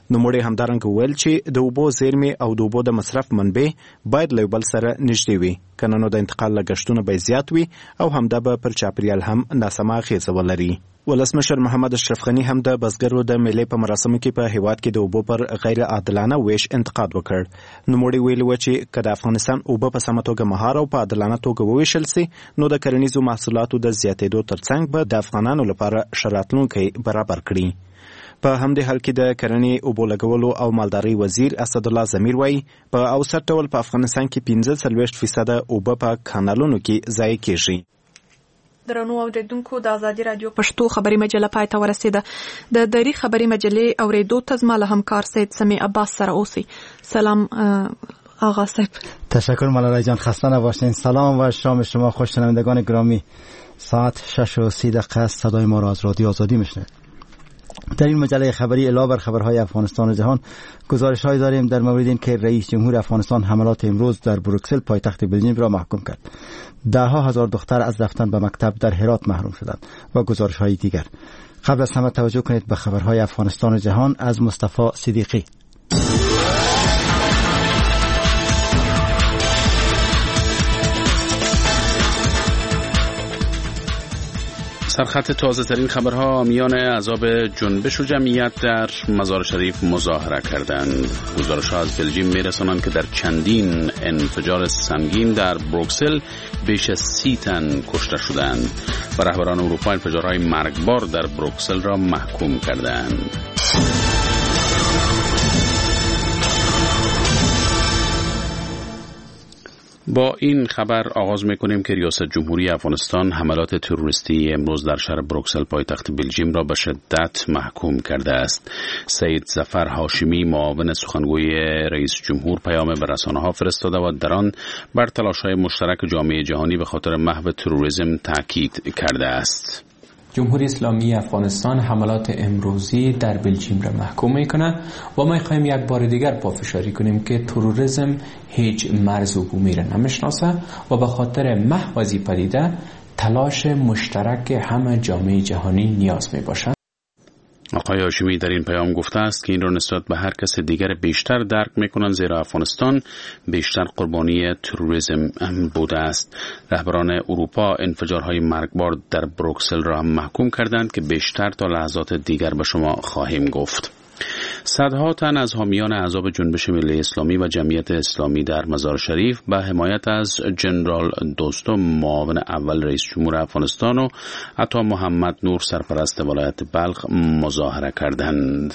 نوموړي همدارنګه ویل چې د اوبو زیرمې او د اوبو د مصرف منبع باید له بل سره نږدې وي، کنه نو د انتقال لګښتونه به زیات وي او همدا به پر چاپیریال هم ناسمه اغیزه ولري. ولسمشر محمد اشرف غنی هم د بزګرو د میلې په مراسمو کې په هیواد کې د اوبو پر غیر عادلانه ویش انتقاد وکړ. نوموړي ویلي و چې که د افغانستان اوبه په سمه توګه مهار او په عادلانه توګه وویشل سي نو د کرنیزو محصولاتو د زیاتېدو ترڅنګ به د افغانانو لپاره ښه راتلونکی برابر کړي. په همدې حال کې د کرنې اوبو لګولو او مالدارۍ وزیر اسدالله ضمیر وایي په اوسط ډول په افغانستان کې 45% اوبه په کانالونو کې ضایع کیږي. درنو اوریدونکو د ازادي رادیو پښتو خبري مجله پای ته ورسیده. د دری خبري مجلې اوریدو ته زما له همکار سید سمی عباس سره اوسئ. سلام آقا صاحب. تشکر ملالای جان، خسته نباشین. سلام و شام شما خوش شنوندگان گرامی. ساعت 6:30 است. صدای ما را از رادیو آزادی میشنوید. در این مجله خبری علاوه بر خبرهای افغانستان و جهان گزارش‌هایی داریم در مورد این که رئیس جمهور افغانستان حملات امروز در بروکسل پایتخت بلژیم را محکوم کرد. ده‌ها هزار دختر از رفتن به مکتب در هرات محروم شدند و گزارش‌های دیگر. قبل از همه توجه کنید به خبرهای افغانستان و جهان از مصطفی صدیقی. سرخط تازه ترین خبرها: حامیان احزاب جنبش و جمعیت در مزار شریف مظاهره کردند. گزارش‌ها از بلژیم می‌رسانند که در چندین انفجار سنگین در بروکسل بیش از 30 تن کشته شدند و رهبران اروپا انفجارهای مرگبار در بروکسل را محکوم کردند. با این خبر آغاز می‌کنیم که ریاست جمهوری افغانستان حملات تروریستی امروز در شهر بروکسل پایتخت بلژیم را به شدت محکوم کرده است. سید ظفر هاشمی معاون سخنگوی رئیس جمهور پیام به رسانه‌ها فرستاده و در آن بر تلاش‌های مشترک جامعه جهانی به خاطر محو تروریسم تاکید کرده است. جمهوری اسلامی افغانستان حملات امروزی در بلژیم را محکوم میکنه و ما خواهیم یک بار دیگر پافشاری کنیم که تروریسم هیچ مرز و بومی را نمیشناسه و به خاطر محو از این پدیده تلاش مشترک همه جامعه جهانی نیاز میباشد. آقای هاشمی در این پیام گفته است که این را نسبت به هر کس دیگر بیشتر درک میکنند، زیرا افغانستان بیشتر قربانی تروریسم بوده است. رهبران اروپا انفجارهای مرگبار در بروکسل را محکوم کردند که بیشتر تا لحظات دیگر به شما خواهیم گفت. صدها تن از حامیان احزاب جنبش ملی اسلامی و جمعیت اسلامی در مزار شریف به حمایت از جنرال دوستم معاون اول رئیس جمهور افغانستان و عطا محمد نور سرپرست ولایت بلخ مظاهره کردند.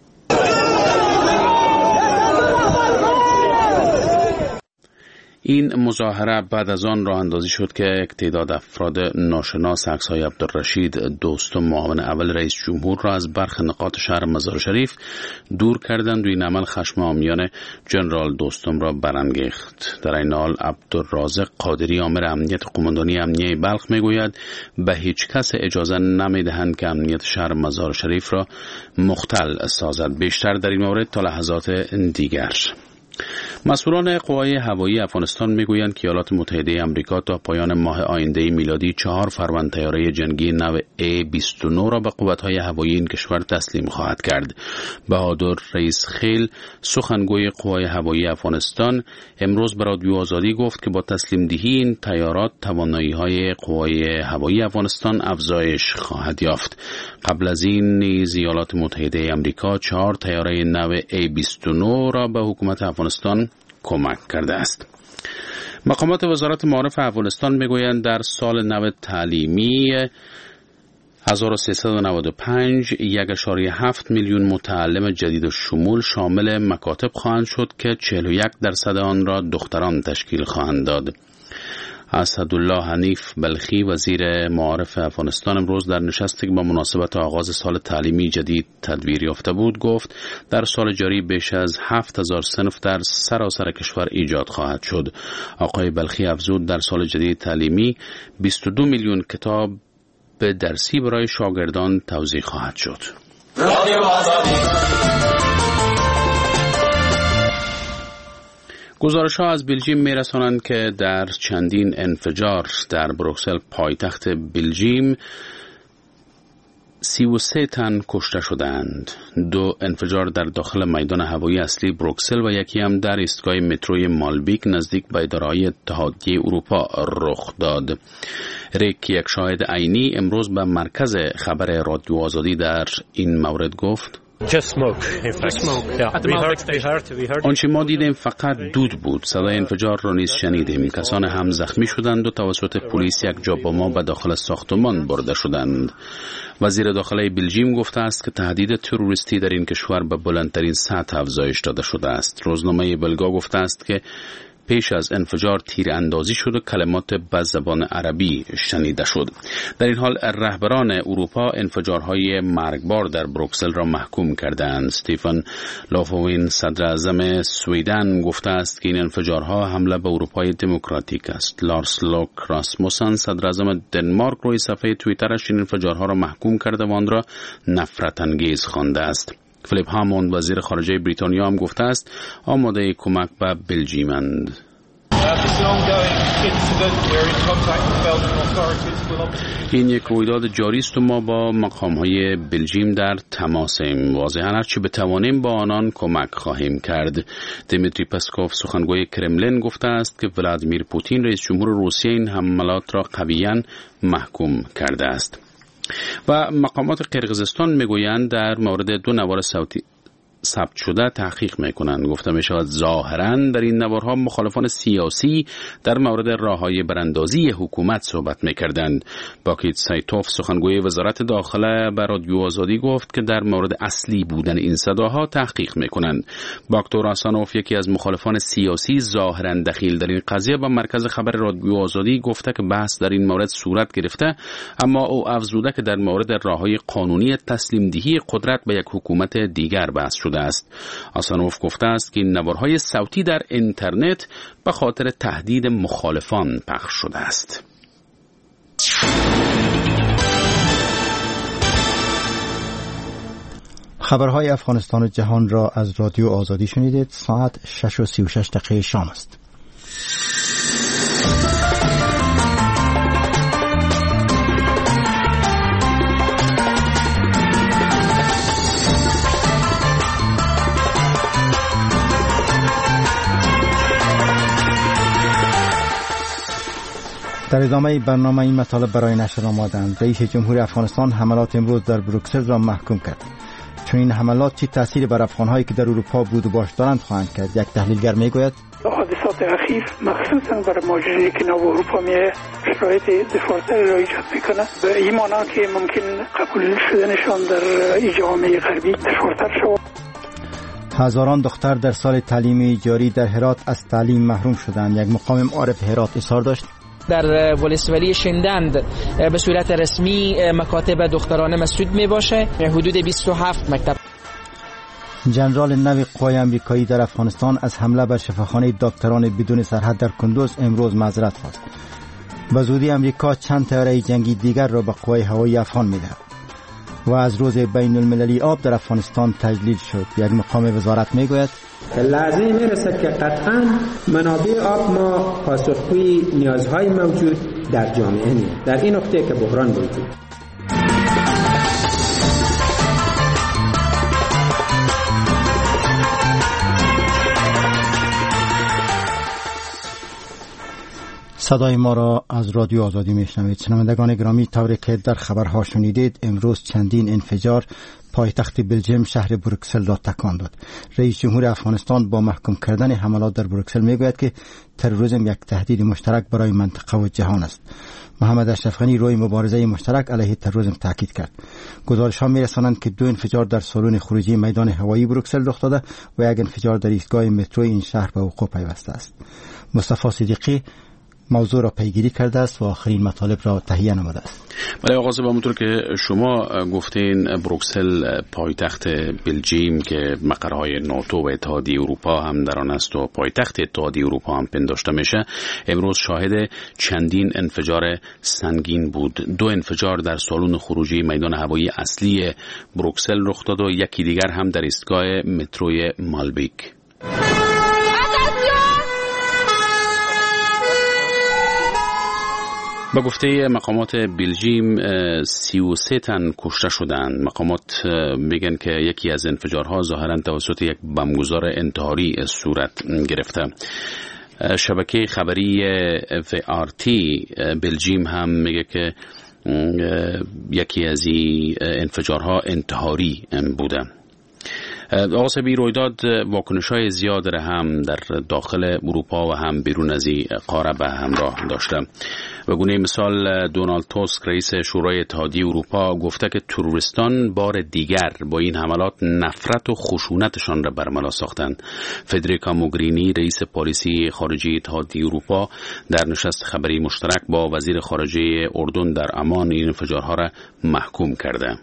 این مظاهره بعد از آن راه اندازی شد که یک تعداد افراد ناشناس عکس‌های عبدالرشید دوستم معاون اول رئیس جمهور را از برخی نقاط شهر مزار شریف دور کردند و این عمل خشم حامیان جنرال دوستم را برانگیخت. در این حال عبدالرازق قادری آمر امنیت قماندانی امنیه بلخ میگوید به هیچ کس اجازه نمیدهند که امنیت شهر مزار شریف را مختل سازد. بیشتر در این مورد تا لحظات دیگر. مسئولان قوای هوایی افغانستان میگویند که ایالات متحده آمریکا تا پایان ماه آینده میلادی 4 فروند طیاره جنگی نو A-29 را به قوت‌های هوایی این کشور تسلیم خواهد کرد. بهادر رئیس خیل سخنگوی قوای هوایی افغانستان امروز به رادیو آزادی گفت که با تسلیم دهی این طیارات توانایی‌های قوای هوایی افغانستان افزایش خواهد یافت. قبل از این نیز ایالات متحده آمریکا 4 طیاره نو A-29 را به حکومت افغانستان کمک کرده است. مقامات وزارت معارف افغانستان میگویند در سال نو تعلیمی 1395 1.7 میلیون متعلم جدید و شمول شامل مکاتب خواهند شد که 41% آن را دختران تشکیل خواهند داد. اسدالله حنیف بلخی وزیر معارف افغانستان امروز در نشستی که با مناسبت آغاز سال تعلیمی جدید تدبیر یافته بود گفت در سال جاری بیش از 7000 صنف در سراسر کشور ایجاد خواهد شد. آقای بلخی افزود در سال جدید تعلیمی 22 میلیون کتاب درسی برای شاگردان توزیع خواهد شد. گزارش‌ها از بلژیم می‌رسانند که در چندین انفجار در بروکسل پایتخت بلژیم 33 تن کشته شدند. 2 انفجار در داخل میدان هوایی اصلی بروکسل و یکی هم در ایستگاه متروی مالبیک نزدیک به اداره‌های اتحادیه اروپا رخ داد. ریک، یک شاهد عینی، امروز به مرکز خبر رادیو آزادی در این مورد گفت: آنچه ما دیدیم فقط دود بود. صدای انفجار را نیز شنیدیم. کسان هم زخمی شدند و توسط پلیس یک جا با ما به داخل ساختمان برده شدند. وزیر داخلی بلژیم گفته است که تهدید تروریستی در این کشور به بلندترین سطح افزایش داده شده است. روزنامه بلگا گفته است که پیش از انفجار تیراندازی شد و کلمات به زبان عربی شنیده شد. در این حال رهبران اروپا انفجارهای مرگبار در بروکسل را محکوم کردند. استیفن لوفوین، صدر اعظم سویدن، گفته است که این انفجارها حمله به اروپای دموکراتیک است. لارس لوک راسموسن، صدر اعظم دنمارک، روی صفحه توییترش این انفجارها را محکوم کرده و آن را نفرت انگیز خوانده است. فلیپ هاموند، وزیر خارجه بریتانیا، هم گفته است آماده کمک به بلژیمند. این یک رویداد جاری است و ما با مقام‌های بلژیم در تماسیم. واضحاً هرچی بتوانیم با آنان کمک خواهیم کرد. دیمیتری پسکوف، سخنگوی کرملین، گفته است که ولادیمیر پوتین، رئیس جمهور روسیه، این حملات را قویاً محکوم کرده است. و مقامات قرقیزستان میگویند در مورد 2 نوار صوتی ثبت شده تحقیق میکنند. گفته میشود ظاهرا در این نوارها مخالفان سیاسی در مورد راههای براندازی حکومت صحبت میکردند. باکیت سایتوف، سخنگوی وزارت داخله، به رادیو آزادی گفت که در مورد اصلی بودن این صداها تحقیق میکنند. باکتور آسانوف، یکی از مخالفان سیاسی ظاهرا دخیل در این قضیه، با مرکز خبر رادیو آزادی گفته که بحث در این مورد صورت گرفته، اما او افزوده که در مورد راههای قانونی تسلیم دهی قدرت به یک حکومت دیگر بحث شده است. آسانوف گفته است که این نوارهای صوتی در اینترنت به خاطر تهدید مخالفان پخش شده است. خبرهای افغانستان و جهان را از رادیو آزادی شنیدید. ساعت 6:36 شام است. در ادامه برنامه این مطالب برای نشر آمادند. رئیس جمهور افغانستان حملات امروز در بروکسل را محکوم کرد. چون این حملات چه تأثیری بر افغان‌هایی که در اروپا بود و باش دارند خواهند کرد؟ یک تحلیلگر میگوید حادثات اخیر مخصوصا برای مهاجرینی که نو اروپا میه شرایط دفاعتر را ایجاد میکنه و این مانا که ممکن قبول شدنشان در جامعه غربی دشوارتر شود. هزاران دختر در سال تعلیمی جاری در هرات از تعلیم محروم شدند. یک مقام عارف هرات اظهار داشت در ولسوالی شندند به صورت رسمی مکاتب دخترانه مسدود می باشه. حدود 27 مکتب. جنرال نوی قوای امریکایی در افغانستان از حمله بر شفاخانه دکتران بدون سرحد در کندوز امروز معذرت خواست. به زودی امریکا چند طیاره جنگی دیگر را به قوای هوایی افغان می‌دهد. و از روز بین المللی آب در افغانستان تجلیل شد. یک مقام وزارت میگوید لازم میرسد که قطعاً منابع آب ما پاسخگوی نیازهای موجود در جامعه نیست. در این نقطه که بحران وجود صدای ما را از رادیو آزادی میشنوید. شنوندگان گرامی، طوری که در خبرها شنیدید، امروز چندین انفجار پایتخت بلژیم شهر بروکسل را تکان داد. رئیس جمهور افغانستان با محکوم کردن حملات در بروکسل میگوید که تروریسم یک تهدید مشترک برای منطقه و جهان است. محمد اشرف غنی روی مبارزه مشترک علیه تروریسم تاکید کرد. گزارش‌ها می‌رسانند که 2 انفجار در سالن خروجی میدان هوایی بروکسل رخ داده و یک انفجار در ایستگاه مترو این شهر به وقوع پیوسته است. مصطفی صدیقی موضوع را پیگیری کرده است و آخرین مطالب را تهیه نموده است. برای آغاز با همونطور که شما گفتین، بروکسل پایتخت بلژیم که مقرهای ناتو و اتحادیه اروپا هم در آن است و پایتخت اتحادیه اروپا هم پنداشته میشه، امروز شاهد چندین انفجار سنگین بود. 2 انفجار در سالن خروجی میدان هوایی اصلی بروکسل رخ داد و یکی دیگر هم در ایستگاه متروی مالبیک. به گفته مقامات بلژیم 33 تن کشته شدند. مقامات میگن که یکی از انفجارها ظاهرا توسط یک بمبگذار انتحاری صورت گرفته. شبکه خبری VRT بلژیم هم میگه که یکی از این انفجارها انتحاری بوده. عقب رویداد واکنش‌های زیاد را هم در داخل اروپا و هم بیرون از این قاره به همراه داشته. به گونه مثال دونالد توسک رئیس شورای اتحادیه اروپا گفته که تروریستان بار دیگر با این حملات نفرت و خشونتشان را برملا ساختند. فدریکا موگرینی رئیس پالیسی خارجی اتحادیه اروپا در نشست خبری مشترک با وزیر خارجه اردن در عمان این انفجارها را محکوم کرده.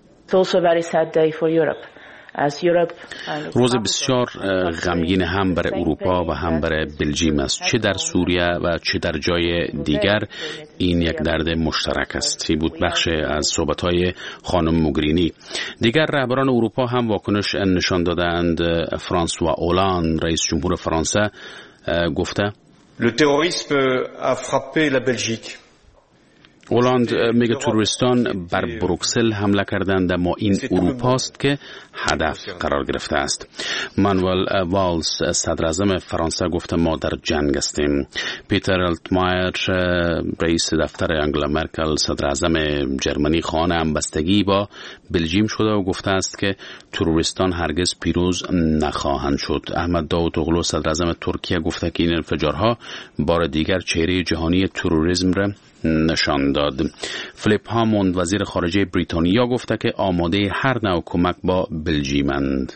روز بسیار غمگین هم برای اروپا و هم برای بلژیم است. چه در سوریه و چه در جای دیگر این یک درد مشترک است. این بود بخش از صحبت‌های خانم موگرینی. دیگر رهبران اروپا هم واکنش نشان دادند. فرانسوا اولاند رئیس جمهور فرانسه گفته Le terrorisme a frappé la Belgique. اولاند میگه تروریستان بر بروکسل حمله کردند، اما این اروپاست که هدف قرار گرفته است. مانوئل والز صدر اعظم فرانسه گفته ما در جنگ هستیم. پیتر التمایر رئیس دفتر انگلا مرکل صدر اعظم جرمنی خواهان همبستگی با بلژیم شده و گفته است که تروریستان هرگز پیروز نخواهند شد. احمد داوطوغلو صدر اعظم ترکیه گفته که این انفجارها بار دیگر چهره جهانی تروریسم را نشان داد. فلیپ هاموند وزیر خارجه بریتانیا گفته که آماده هر نوع کمک با بلژیمند.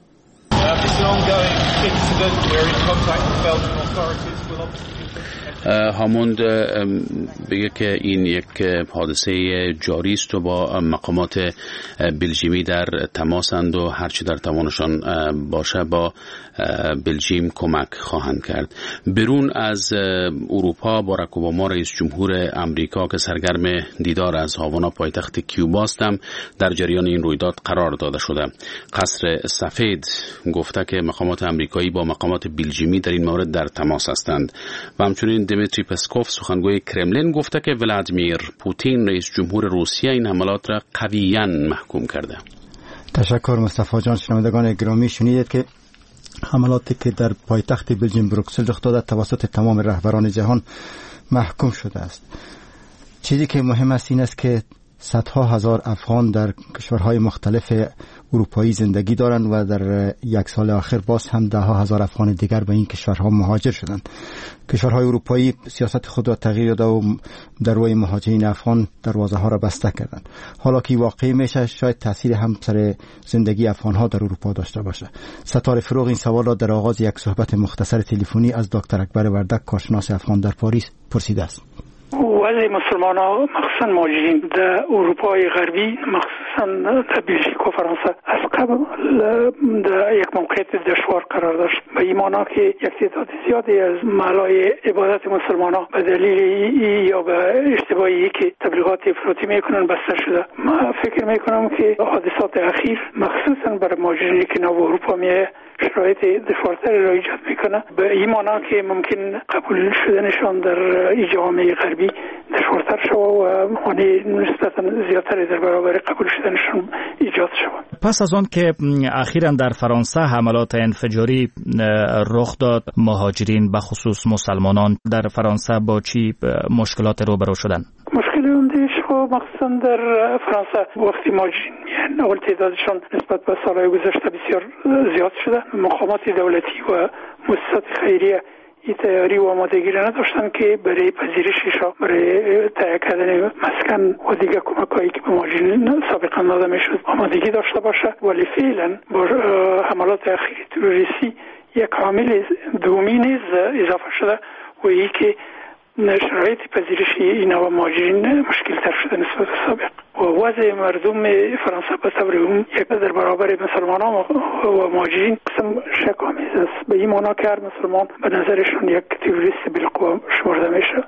هاموند بگه که این یک حادثه جاری است و با مقامات بلژیمی در تماسند و هرچی در توانشان باشه با بلژیم کمک خواهند کرد. بیرون از اروپا باراک اوباما رئیس جمهور امریکا که سرگرم دیدار از هاوانا پایتخت کیوبا است هم در جریان این رویداد قرار داده شده. قصر سفید گفته که مقامات امریکایی با مقامات بلژیمی در این مورد در تماس هستند و همچنین دیمیتری پسکوف سخنگوی کرملین گفته که ولادیمیر پوتین رئیس جمهور روسیه این حملات را قویاً محکوم کرده. تشکر مصطفی جان. شنوندگان گرامی شنیدید که حملاتی که در پایتخت بلژیم بروکسل رخ داده توسط تمام رهبران جهان محکوم شده است. چیزی که مهم است این است که صدها هزار افغان در کشورهای مختلف اروپایی زندگی دارند و در یک سال آخر باز هم ده ها هزار افغان دیگر به این کشورها مهاجر شدند. کشورهای اروپایی سیاست خود را تغییر داده و در روی مهاجرین افغان دروازه ها را بسته کردند. حالا که واقعی میشه شاید تاثیر هم سر زندگی افغان ها در اروپا داشته باشه. ستاره فروغ این سوال را در آغاز یک صحبت مختصر تلفنی از دکتر اکبر وردک کارشناس افغان در پاریس پرسیده است. وضع مسلمان ها مخصوصا مهاجرین در اروپای غربی مخصوصا در بلژیک و فرانسه از قبل در یک موقعیت دشوار قرار داشت. به این معنی که یک تعداد زیادی از محلهای عبادت مسلمان ها به دلیل یا به اشتباهی که تبلیغات افراطی میکنن بسته شده. من فکر میکنم که حادثات اخیر مخصوصا برای مهاجرینی که نو اروپا میه شرایط دشوارتری را ایجاد میکنه. به این معنی که ممکن قبول شدنشان در جامعه غربی دشوارتر شود و مانع نسبتا زیادتری در برابر قبول شدنشان ایجاد شود. پس از آن که اخیراً در فرانسه حملات انفجاری رخ داد، مهاجرین به خصوص مسلمانان در فرانسه با چی مشکلات روبرو شدند؟ مشکل اندیش و مخصوصا در فرانسه وقتی مهاجرین یعنی اول تعدادشان نسبت به سالهای گذشته بسیار زیاد شده. مقامات دولتی و مؤسسات خیریه این تیاری و آمادگی را نداشتن که برای پذیرششان، برای تهیه کردن مسکن و دیگر کمک‌هایی که به مهاجرین سابقا داده میشد آمادگی داشته باشه. ولی فعلا با حملات اخیر تروریستی یک عامل دومی نیز اضافه شده و این که شرایط پذیرشی این و مهاجرین مشکل تر شده نسبت به سابق و وضع مردم فرانسه به طور عمومی یک در برابر مسلمانان و مهاجرین قسم شکامیز است. به این معنی که هر مسلمان به نظرشون یک تروریست بالقوه شمرده میشه.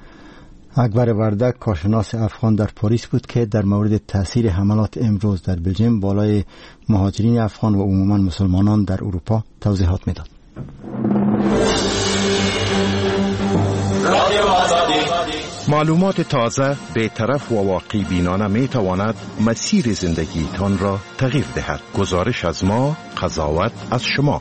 اکبر وردک کارشناس افغان در پاریس بود که در مورد تاثیر حملات امروز در بلژیم بالای مهاجرین افغان و عموما مسلمانان در اروپا توضیحات میداد. رادیو آزادی معلومات تازه، بی‌طرف و واقع بینانه می تواند مسیر زندگی تان را تغییر دهد. گزارش از ما، قضاوت از شما.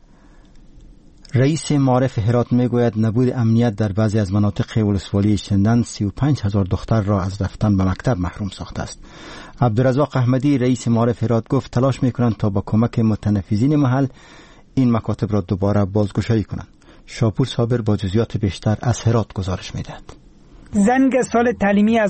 رئیس معارف هرات میگوید نبود امنیت در بعضی از مناطق ولسوالی شندن 35,000 دختر را از رفتن به مکتب محروم ساخته است. عبدالرزاق احمدی رئیس معارف هرات گفت تلاش میکنند تا با کمک متنفذین محل این مکاتب را دوباره بازگشایی کنند. شاپور صابر با جزئیات بیشتر از هرات گزارش میدهد. زنگ سال تعلیمی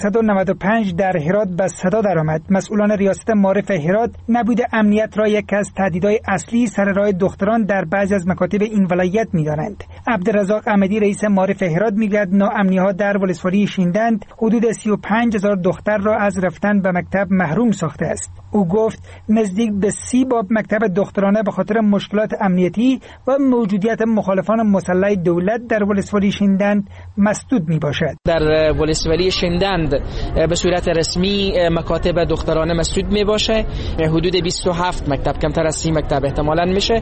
1395 در هرات به صدا درآمد. مسئولان ریاست معارف هرات نبود امنیت را یکی از تهدیدهای اصلی سر راه دختران در بعضی از مکاتب این ولایت می‌دانند. عبدالرزاق احمدی رئیس معارف هرات میگوید ناامنی‌ها در ولسوالی شیندند حدود 35,000 دختر را از رفتن به مکتب محروم ساخته است. او گفت نزدیک به 30 باب مکتب دخترانه به خاطر مشکلات امنیتی و موجودیت مخالفان مسلح دولت در ولسوالی شیندند مسدود میباشد. در ولسوالی شندند به صورت رسمی مکاتب دخترانه مسدود می باشه. حدود 27 مکتب، کمتر از 30 مکتب احتمالاً میشه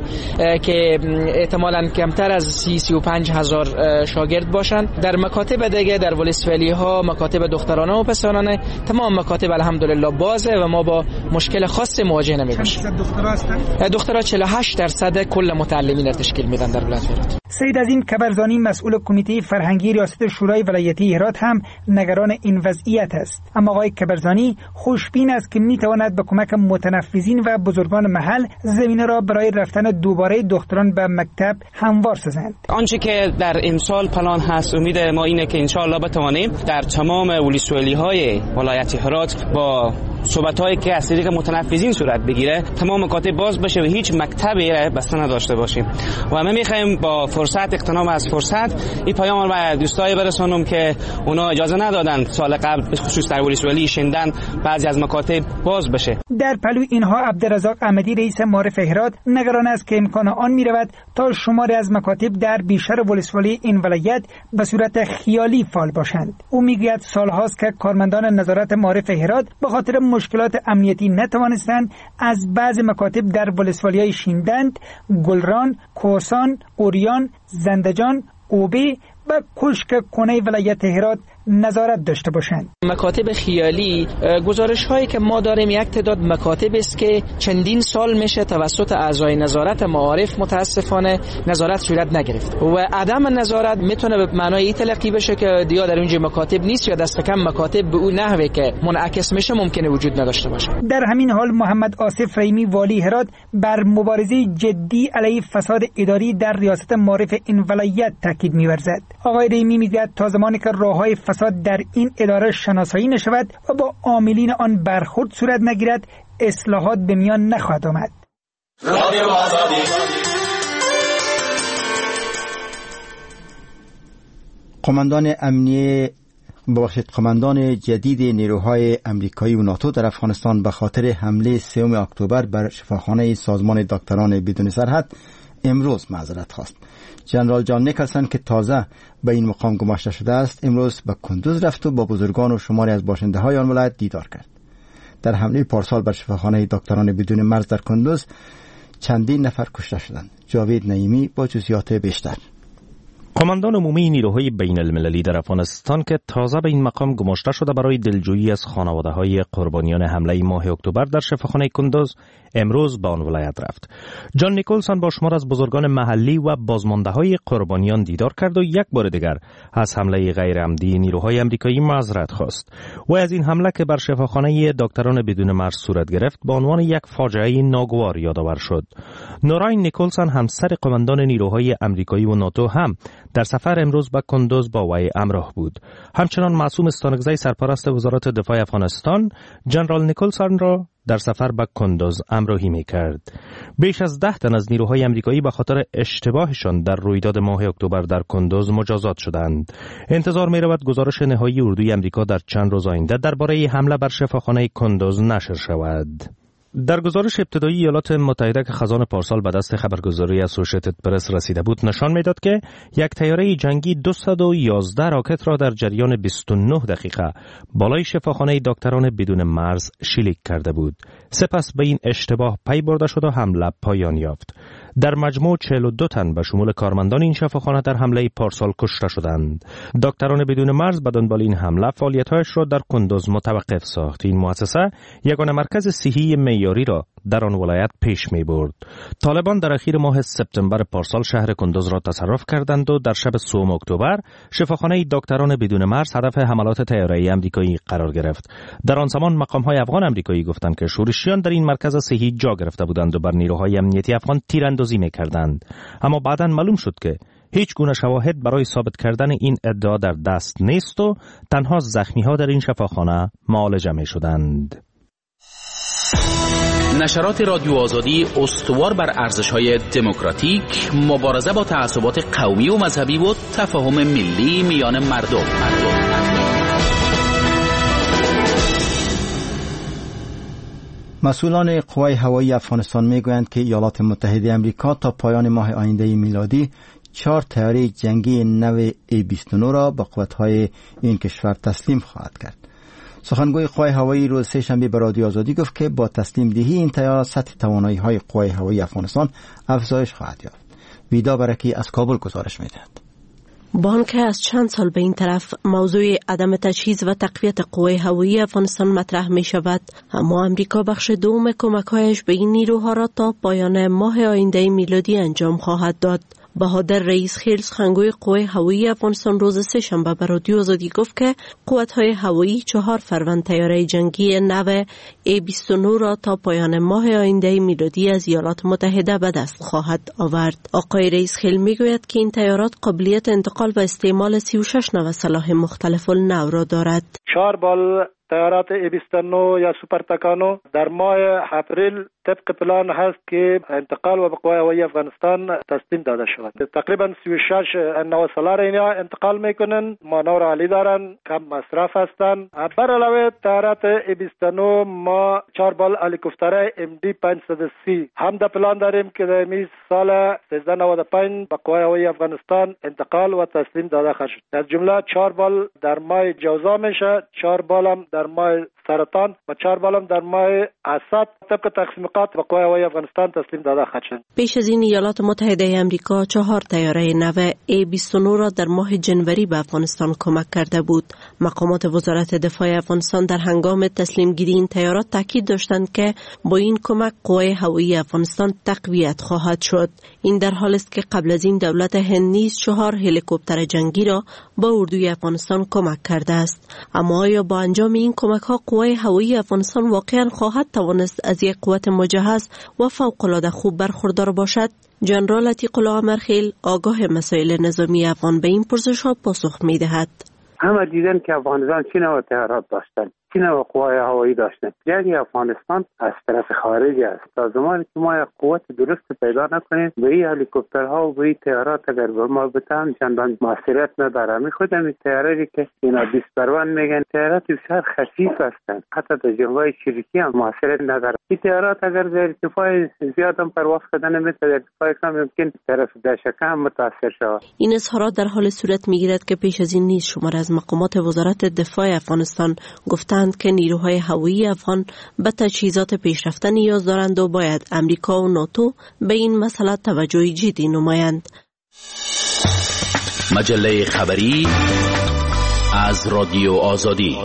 که احتمالاً کمتر از 35 هزار شاگرد باشن. در مکاتب دیگه در ولسوالی ها مکاتب دخترانه و پسرانه تمام مکاتب الحمدلله بازه و ما با مشکل خاص مواجه نمی باشیم. دخترها 48% کل متعلمین را تشکیل میدن در ولایت هرات. سید عظیم کبرزانی مسئول کمیته فرهنگی ریاست شورای ولایتی هرات هم نگران این وضعیت است. اما آقای کبرزانی خوشبین است که میتواند به کمک متنفذین و بزرگان محل زمینه را برای رفتن دوباره دختران به مکتب هموار سازند. آنچه که در امسال پلان هست امید ما اینه که انشاءالله بتوانیم در تمام ولسوالی های ولایت هرات با صحبت‌هایی که از طریق متنفذین صورت بگیره تمام مکاتب باز بشه و هیچ مکتبی را بسته نداشته باشیم. و ما می‌خوایم با فرصت اغتنام از فرصت این پیام رو دوستای برسونم که اونا اجازه ندادن سال قبل به خصوص در ولسوالی شندن بعضی از مکاتب باز بشه. در پلوی اینها عبدالرزاق احمدی رئیس معارف هرات نگران است که امکان آن می‌رود تا شماری از مکاتب در بیشتر ولسوالی این ولایت به صورت خیالی فعال باشند. او میگوید سال‌هاست که کارمندان نظارت معارف هرات به خاطر مشکلات امنیتی نتوانستند از بعض مکاتب در ولسوالی‌های شیندند، گلران، کوهستان، اوریان، زندجان، اوبه و کشک کنه ولایت هرات نظارت داشته باشند. مکاتب خیالی گزارش هایی که ما داریم یک تعداد مکاتب است که چندین سال میشه توسط اعضای نظارت معارف متاسفانه نظارت صورت نگرفت و عدم نظارت میتونه به معنای تلقی بشه که دیگه در اونجا مکاتب نیست یا دست کم مکاتب به اون نحوی که منعکس میشه ممکنه وجود نداشته باشه. در همین حال محمد آصف رحیمی والی هرات بر مبارزه جدی علیه فساد اداری در ریاست معارف این ولایت تاکید می‌ورزد. آقای رحیمی میگوید تا زمانی که راه‌های فساد در این اداره شناسایی نشود و با عاملین آن برخورد صورت نگیرد اصلاحات به میان نخواهد آمد. قماندان جدید نیروهای امریکایی و ناتو در افغانستان به خاطر حمله 3 اکتبر بر شفاخانه سازمان دکتران بدون سرحد امروز معذرت خواست. جنرال جان نیکلسن که تازه به این مقام گماشته شده است امروز به کندوز رفت و با بزرگان و شماری از باشنده های آن ولایت دیدار کرد. در حمله پارسال بر شفاخانه دکتران بدون مرز در کندوز چندین نفر کشته شدند. جاوید نعیمی با جزئیات بیشتر. قماندان عمومی نیروهای بین المللی در افغانستان که تازه به این مقام گماشته شده برای دلجویی از خانواده‌های قربانیان حمله ماه اکتبر در شفاخانه کندوز امروز به آن ولایت رفت. جان نیکلسن با شمار از بزرگان محلی و بازمانده‌های قربانیان دیدار کرد و یک بار دیگر از حمله غیر عمدی نیروهای آمریکایی معذرت خواست. و از این حمله که بر شفاخانه دکتران بدون مرز صورت گرفت به عنوان یک فاجعه ناگوار یادآور شد. نوراین نیکلسن همسر قماندان نیروهای آمریکایی و ناتو هم در سفر امروز به کندوز با وی همراه بود. همچنان معصوم استانکزی سرپرست وزارت دفاع افغانستان جنرال نیکلسن را در سفر به کندوز همراهی می‌کرد. بیش از 10 تن از نیروهای آمریکایی به خاطر اشتباهشان در رویداد ماه اکتبر در کندوز مجازات شدند. انتظار می‌رود گزارش نهایی اردوی آمریکا در چند روز آینده درباره حمله بر شفاخانه کندوز نشر شود. در گزارش ابتدایی ایالات متحده که خزان پارسال به دست خبرگزاری اسوسییتد پرس رسیده بود نشان میداد که یک طیاره جنگی 211 راکت را در جریان 29 دقیقه بالای شفاخانه دکتران بدون مرز شلیک کرده بود. سپس به این اشتباه پی برده شد و حمله پایان یافت. در مجموع 42 تن به شمول کارمندان این شفاخانه در حمله پارسال کشته شدند. دکتران بدون مرز به دنبال این حمله فعالیت‌هایش را در کندوز متوقف ساخت. این مؤسسه یگانه مرکز صحی معیاری را در آن ولایت پیش می‌برد. طالبان در اخیر ماه سپتامبر پارسال شهر کندوز را تصرف کردند و در شب 3 اکتبر شفاخانه دکتران بدون مرز هدف حملات طیاره‌ای آمریکایی قرار گرفت. در آن زمان مقام‌های افغان آمریکایی گفتند که شورشیان در این مرکز صحی جا گرفته بودند و بر نیروهای امنیتی افغان تیراندازی می‌کردند. اما بعداً معلوم شد که هیچ گونه شواهد برای ثابت کردن این ادعا در دست نیست و تنها زخمی‌ها در این شفاخانه معالجه می‌شدند. نشرات رادیو آزادی استوار بر ارزش‌های دموکراتیک، مبارزه با تعصبات قومی و مذهبی و تفاهم ملی میان مردم. مسئولان قوای هوایی افغانستان میگویند که ایالات متحده آمریکا تا پایان ماه آینده میلادی 4 طیاره جنگی نو A-29 را به قوت‌های این کشور تسلیم خواهد کرد. سخنگوی قوای هوایی روز سه‌شنبه به رادیو آزادی گفت که با تسلیم دهی این طیاره سطح توانایی‌های قوای هوایی افغانستان افزایش خواهد یافت. ویدا برکی از کابل گزارش می‌دهد. با آنکه از چند سال به این طرف موضوع عدم تجهیز و تقویت قوای هوایی افغانستان مطرح می شود، اما امریکا بخش دوم کمک‌هایش به این نیروها را تا پایان ماه آینده میلادی انجام خواهد داد. بهادر رئیس خیل سخنگوی قوای هوایی افغانستان روز سه‌شنبه به رادیو آزادی گفت که قوت‌های هوایی 4 فروند طیاره جنگی نو A-29 را تا پایان ماه آینده میلادی از ایالات متحده به دست خواهد آورد. آقای رئیس خیل میگوید که این طیارات قابلیت انتقال و استعمال 36 نوع سلاح مختلف النوع را دارد. 4 بال طیارات A-29 یا سوپر تاکانو در ماه اپریل طبق پلان هست که انتقال و به قوای هوایی افغانستان تسلیم داده شود. تقریبا 36 نوع سلاح اینا انتقال میکنن، مانور عالی دارن، کم مصرف هستن. بر علاوه طیارات A-29 ما 4 بال هلیکوپتر MD-530 هم در پلان داریم که در میز سال 1395 به قوای هوایی افغانستان انتقال و تسلیم داده خواهد شد. از جمله 4 بال در ماه جوزا میشه، 4 بال هم در ماه سرطان و 4 بال هم در ماه اسد طبق تقسیمات به قوای هوایی افغانستان تسلیم داده خواهد شد. پیش از این ایالات متحده آمریکا 4 طیاره نو A-29 را در ماه جنوری به افغانستان کمک کرده بود. مقامات وزارت دفاع افغانستان در هنگام تسلیم گیری این طیارات تاکید داشتند که با این کمک قوای هوایی افغانستان تقویت خواهد شد. این در حالی است که قبل از این دولت هند نیز 4 هلیکوپتر جنگی را با اردوی افغانستان کمک کرده است. اما آیا با انجام این کمک ها قوای هوایی افغانستان واقعا خواهد توانست از یک قوت مجهز و فوق‌العاده خوب برخوردار باشد؟ جنرال عتیق الله امرخیل آگاه مسائل نظامی افغان به این پرسش‌ها پاسخ می‌دهد. همه دیدن که افغانستان چه نوع طیارات داشتن، چه نوع قوای هوایی داشتن. جنگ افغانستان از طرف خارجی است. تا زمانی که ما یک قوت درست پیدا نکنیم به این هلیکوپترها و به این طیارات اگر به ما بتن چندان موثریت نداره. می‌خودم این طیاره‌ای که اینا 20 پروان میگن طیارات بسیار خفیف هستند، حتی در جنگ‌های شریکی هم موثریت نداره. این طیارات اگر در ارتفاع زیاد هم پرواز کردن نمی‌تونه، در ارتفاع کم ممکن طرف دشکه هم متاثر شود. این اظهارات در حال صورت می‌گیرد که پیش از این نیز شمار از مقامات وزارت دفاع افغانستان گفتند که نیروهای هوایی افغان به تجهیزات پیشرفته نیاز دارند و باید امریکا و ناتو به این مسئله توجه جدی نمایند. مجله خبری از رادیو آزادی.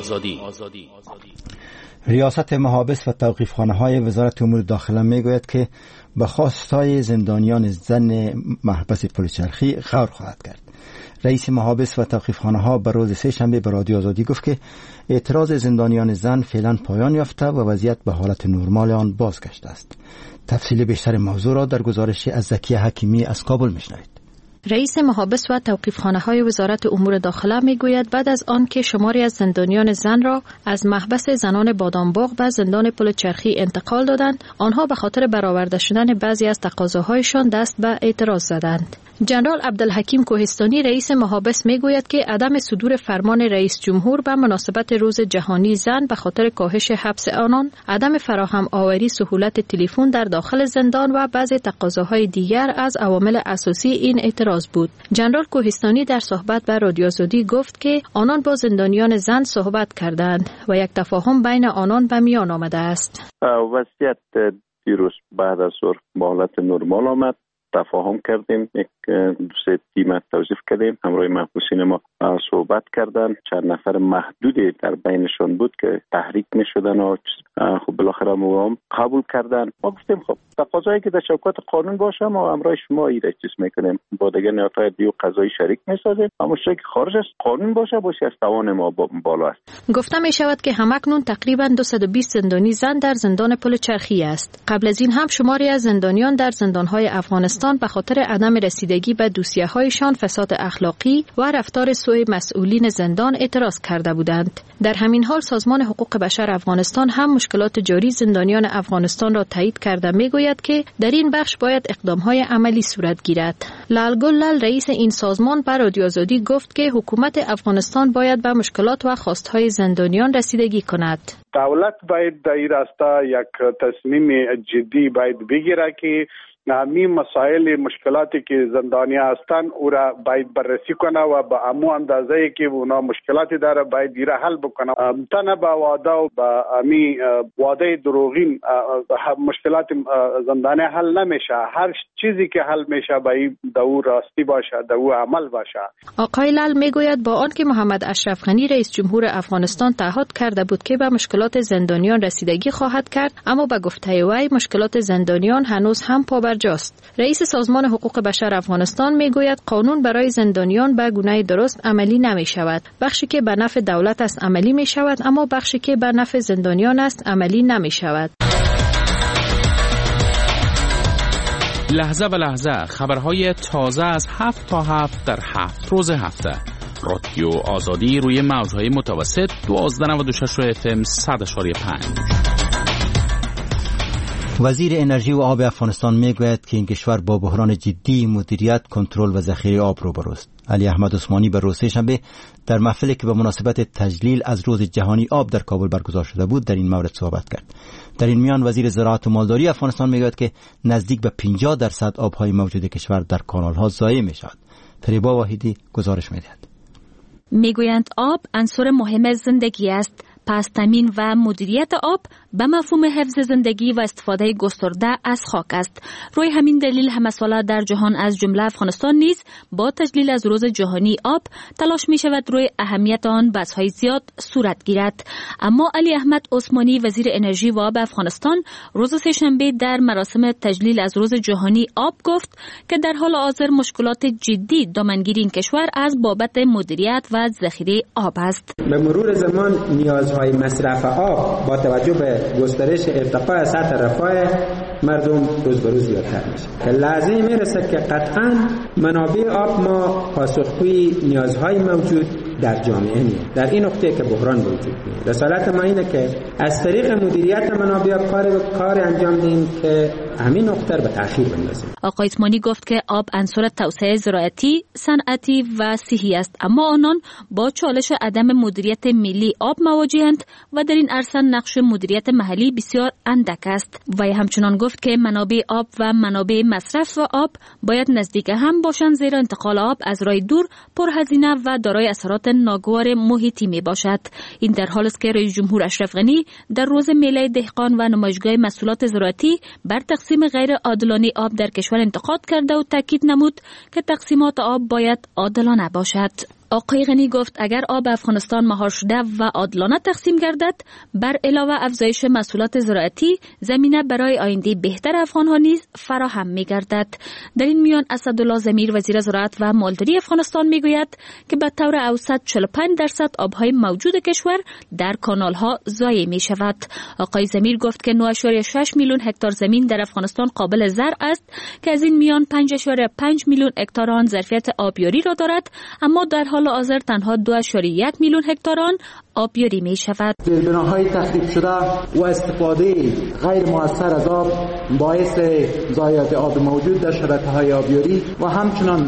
ریاست محابس و توقیفخانه‌های وزارت امور داخله میگوید که به خواستای زندانیان زن محبس پلچرخی غور خواهد کرد. رئیس محابس و توقیفخانه‌ها به روز سه‌شنبه به رادیو آزادی گفت که اعتراض زندانیان زن فعلا پایان یافته و وضعیت به حالت نرمال آن بازگشته است. تفصیل بیشتر موضوع را در گزارش از زکیه حکیمی از کابل میشنوید. رئیس محابس و توقیفخانه‌های وزارت امور داخله میگوید بعد از آن که شماری از زندانیان زن را از محبس زنان بادامباغ و زندان پل چرخی انتقال دادند، آنها به خاطر برآورده شدن بعضی از تقاضاهایشان دست به اعتراض زدند. جنرال عبدالحکیم کوهستانی رئیس محابس میگوید که عدم صدور فرمان رئیس جمهور به مناسبت روز جهانی زن به خاطر کاهش حبس آنان، عدم فراهم آوری سهولت تلفن در داخل زندان و بعضی تقاضاهای دیگر از عوامل اساسی این اعتراض بود. جنرال کوهستانی در صحبت با رادیو آزادی گفت که آنان با زندانیان زن صحبت کردند و یک تفاهم بین آنان به میان آمده است. وضعیت دیروز بعد از ظهر به حالت نرمال آمد. تفاهم کردیم، یک دو سه تیم توصیف کردیم، همراه محبوسین ما صحبت کردن. چند نفر محدودی در بینشان بود که تحریک می شدن و خب بالاخره ما قبول کردن. ما گفتیم خب تقاضایی که در چوکات قانون باشه ما همراه شما ایره چیز میکنیم، با دیگر نهادهای دیو قضایی شریک میسازیم، اما چیزی که خارج از قانون باشه از توان ما بالا است. گفته می شود که همکنون تقریبا 220 زندانی زن در زندان پل چرخی است. قبل از این هم شماری از زندانیان در زندانهای افغانستان به خاطر عدم رسیدگی به دوسیه‌هایشان فساد اخلاقی و رفتار سوء مسئولین زندان اعتراض کرده بودند. در همین حال سازمان حقوق بشر افغانستان هم مشکلات جاری زندانیان افغانستان را تایید کرده میگوید که در این بخش باید اقدام‌های عملی صورت گیرد. لال گلال رئیس این سازمان بر رادیو آزادی گفت که حکومت افغانستان باید به مشکلات و خواستهای زندانیان رسیدگی کند. دولت باید در این راستا یک تصمیم جدی باید بگیره که همین مسائل مشکلاتی که زندانیان هستند او را باید بررسی کنه و به امو اندازه‌ای که اونا مشکلاتی داره باید دیره حل بکنه. تنها با وعده و با همین وعده دروغین مشکلات زندانی حل نمیشه. هر چیزی که حل میشه باید دو راستی باشه، دو عمل باشه. آقای لال میگوید با آنکه محمد اشرف غنی رئیس جمهور افغانستان تعهد کرده بود که به مشکلات زندانیان رسیدگی خواهد کرد، اما به گفته وی مشکلات زندانیان هنوز هم پابرجاست. رئیس سازمان حقوق بشر افغانستان میگوید قانون برای زندانیان به گونه درست عملی نمی شود. بخشی که به نفع دولت است عملی می شود، اما بخشی که به نفع زندانیان است عملی نمی شود. لحظه به لحظه خبرهای تازه از 7 تا 7 در 7 روز هفته. رادیو آزادی روی موجهای متوسط 1296 FM 100.5. وزیر انرژی و آب افغانستان میگوید که این کشور با بحران جدی مدیریت، کنترل و ذخیره آب روبروست. علی احمد عثمانی به روز سه‌شنبه در محفلی که به مناسبت تجلیل از روز جهانی آب در کابل برگزار شده بود در این مورد صحبت کرد. در این میان وزیر زراعت و مالداری افغانستان میگوید که نزدیک به 50% آبهای موجود کشور در کانال‌ها ضایع می‌شود. فریبا واحدی گزارش می‌دهد. میگویند آب عنصر مهم زندگی است. پس تامین و مدیریت آب به مفهوم حفظ زندگی و استفاده گسترده از خاک است. روی همین دلیل همه ساله در جهان از جمله افغانستان نیز با تجلیل از روز جهانی آب تلاش می شود روی اهمیت آن بحث‌های زیاد صورت گیرد. اما علی احمد عثمانی وزیر انرژی و آب افغانستان روز سه‌شنبه در مراسم تجلیل از روز جهانی آب گفت که در حال حاضر مشکلات جدی دامنگیری این کشور از بابت مدیریت و ذخیره آب است. به مرور زمان نیازهای مصرف آب با توجه به گسترش ارتقاء سطح رفاه مردم روز به روز زیادتر میشه که لازم میرسه که قطعاً منابع آب ما پاسخگوی نیازهای موجود در جامعه نیست. در این نقطه که بحران وجود میاد رسالت ما اینه که از طریق مدیریت منابع کار انجام دهیم که همین نقطه رو به تأخیر بندازیم. آقای عثمانی گفت که آب عنصر توسعه زراعتی، صنعتی و صحی است، اما آنان با چالش عدم مدیریت ملی آب مواجهند و در این عرصه نقش مدیریت محلی بسیار اندک است. و همچنان گفت که منابع آب و منابع مصرف و آب باید نزدیک هم باشند، زیرا انتقال آب از راه دور پرهزینه و دارای اثرات ناگوار محیطی می باشد. این در حالی است که رئیس جمهور اشرف غنی در روز میله دهقان و نمایشگاه محصولات زراعتی بر تقسیم غیر عادلانه آب در کشور انتقاد کرده و تاکید نمود که تقسیمات آب باید عادلانه باشد. آقای غنی گفت اگر آب افغانستان مهار شده و عادلانه تقسیم گردد، بر علاوه افزایش محصولات زراعتی، زمینه برای آینده بهتر افغان‌ها نیز فراهم می‌گردد. در این میان اسدالله ضمیر وزیر زراعت و مالداری افغانستان میگوید که به طور اوسط 45% آب‌های موجود کشور در کانال‌ها ضایع می‌شود. آقای ضمیر گفت که 9.6 میلیون هکتار زمین در افغانستان قابل زرع است که از این میان 5.5 میلیون هکتار آن ظرفیت آبیاری را دارد، اما در حال حاضر تنها 2.1 میلیون هکتار آن آبیاری می شود. زیربناهای تخریب شده و استفاده غیر مؤثر از آب باعث ضایعات آب موجود در شبکه‌های آبیاری و همچنان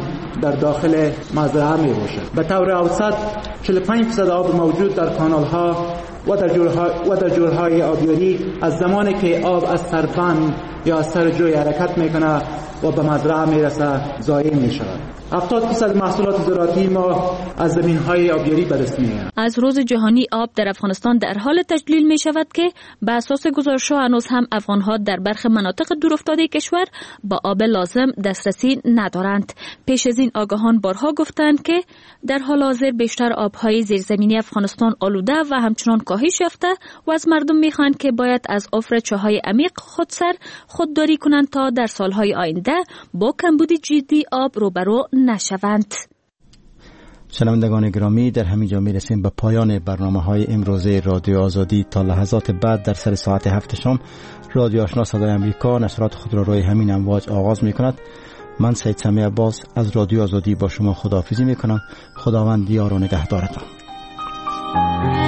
در داخل مزرعه می باشد. به طور اوسط 45% آب موجود در کانال ها و در جویهای آبیاری از زمانی که آب از سربند یا از سر جوی حرکت میکنه و به مزرعه میرسه ضایع میشود. 70% محصولات زراعتی ما از زمین‌های آبیاری به دست میآید. از روز جهانی آب در افغانستان در حال تجلیل می شود که به اساس گزارش‌ها هنوز هم افغان‌ها در برخی مناطق دورافتاده کشور با آب لازم دسترسی ندارند. پیش از این آگاهان بارها گفتند که در حال حاضر بیشتر آب‌های زیرزمینی افغانستان آلوده و همچنان کاهش یافته و از مردم می‌خواهند که باید از حفر چاهای عمیق خودداری کنند تا در سالهای آینده با کمبود جدی آب روبرو نشوند. شنوندگان گرامی، در همین جا میرسیم به پایان برنامه‌های امروزه رادیو آزادی. تا لحظات بعد در سر ساعت 7 شام رادیو آشنا صدای امریکا نشرات خود را روی همین امواج آغاز می‌کند. من سید سمیع عباس از رادیو آزادی با شما خداحافظی می‌کنم. خداوند یار و نگهدارتان.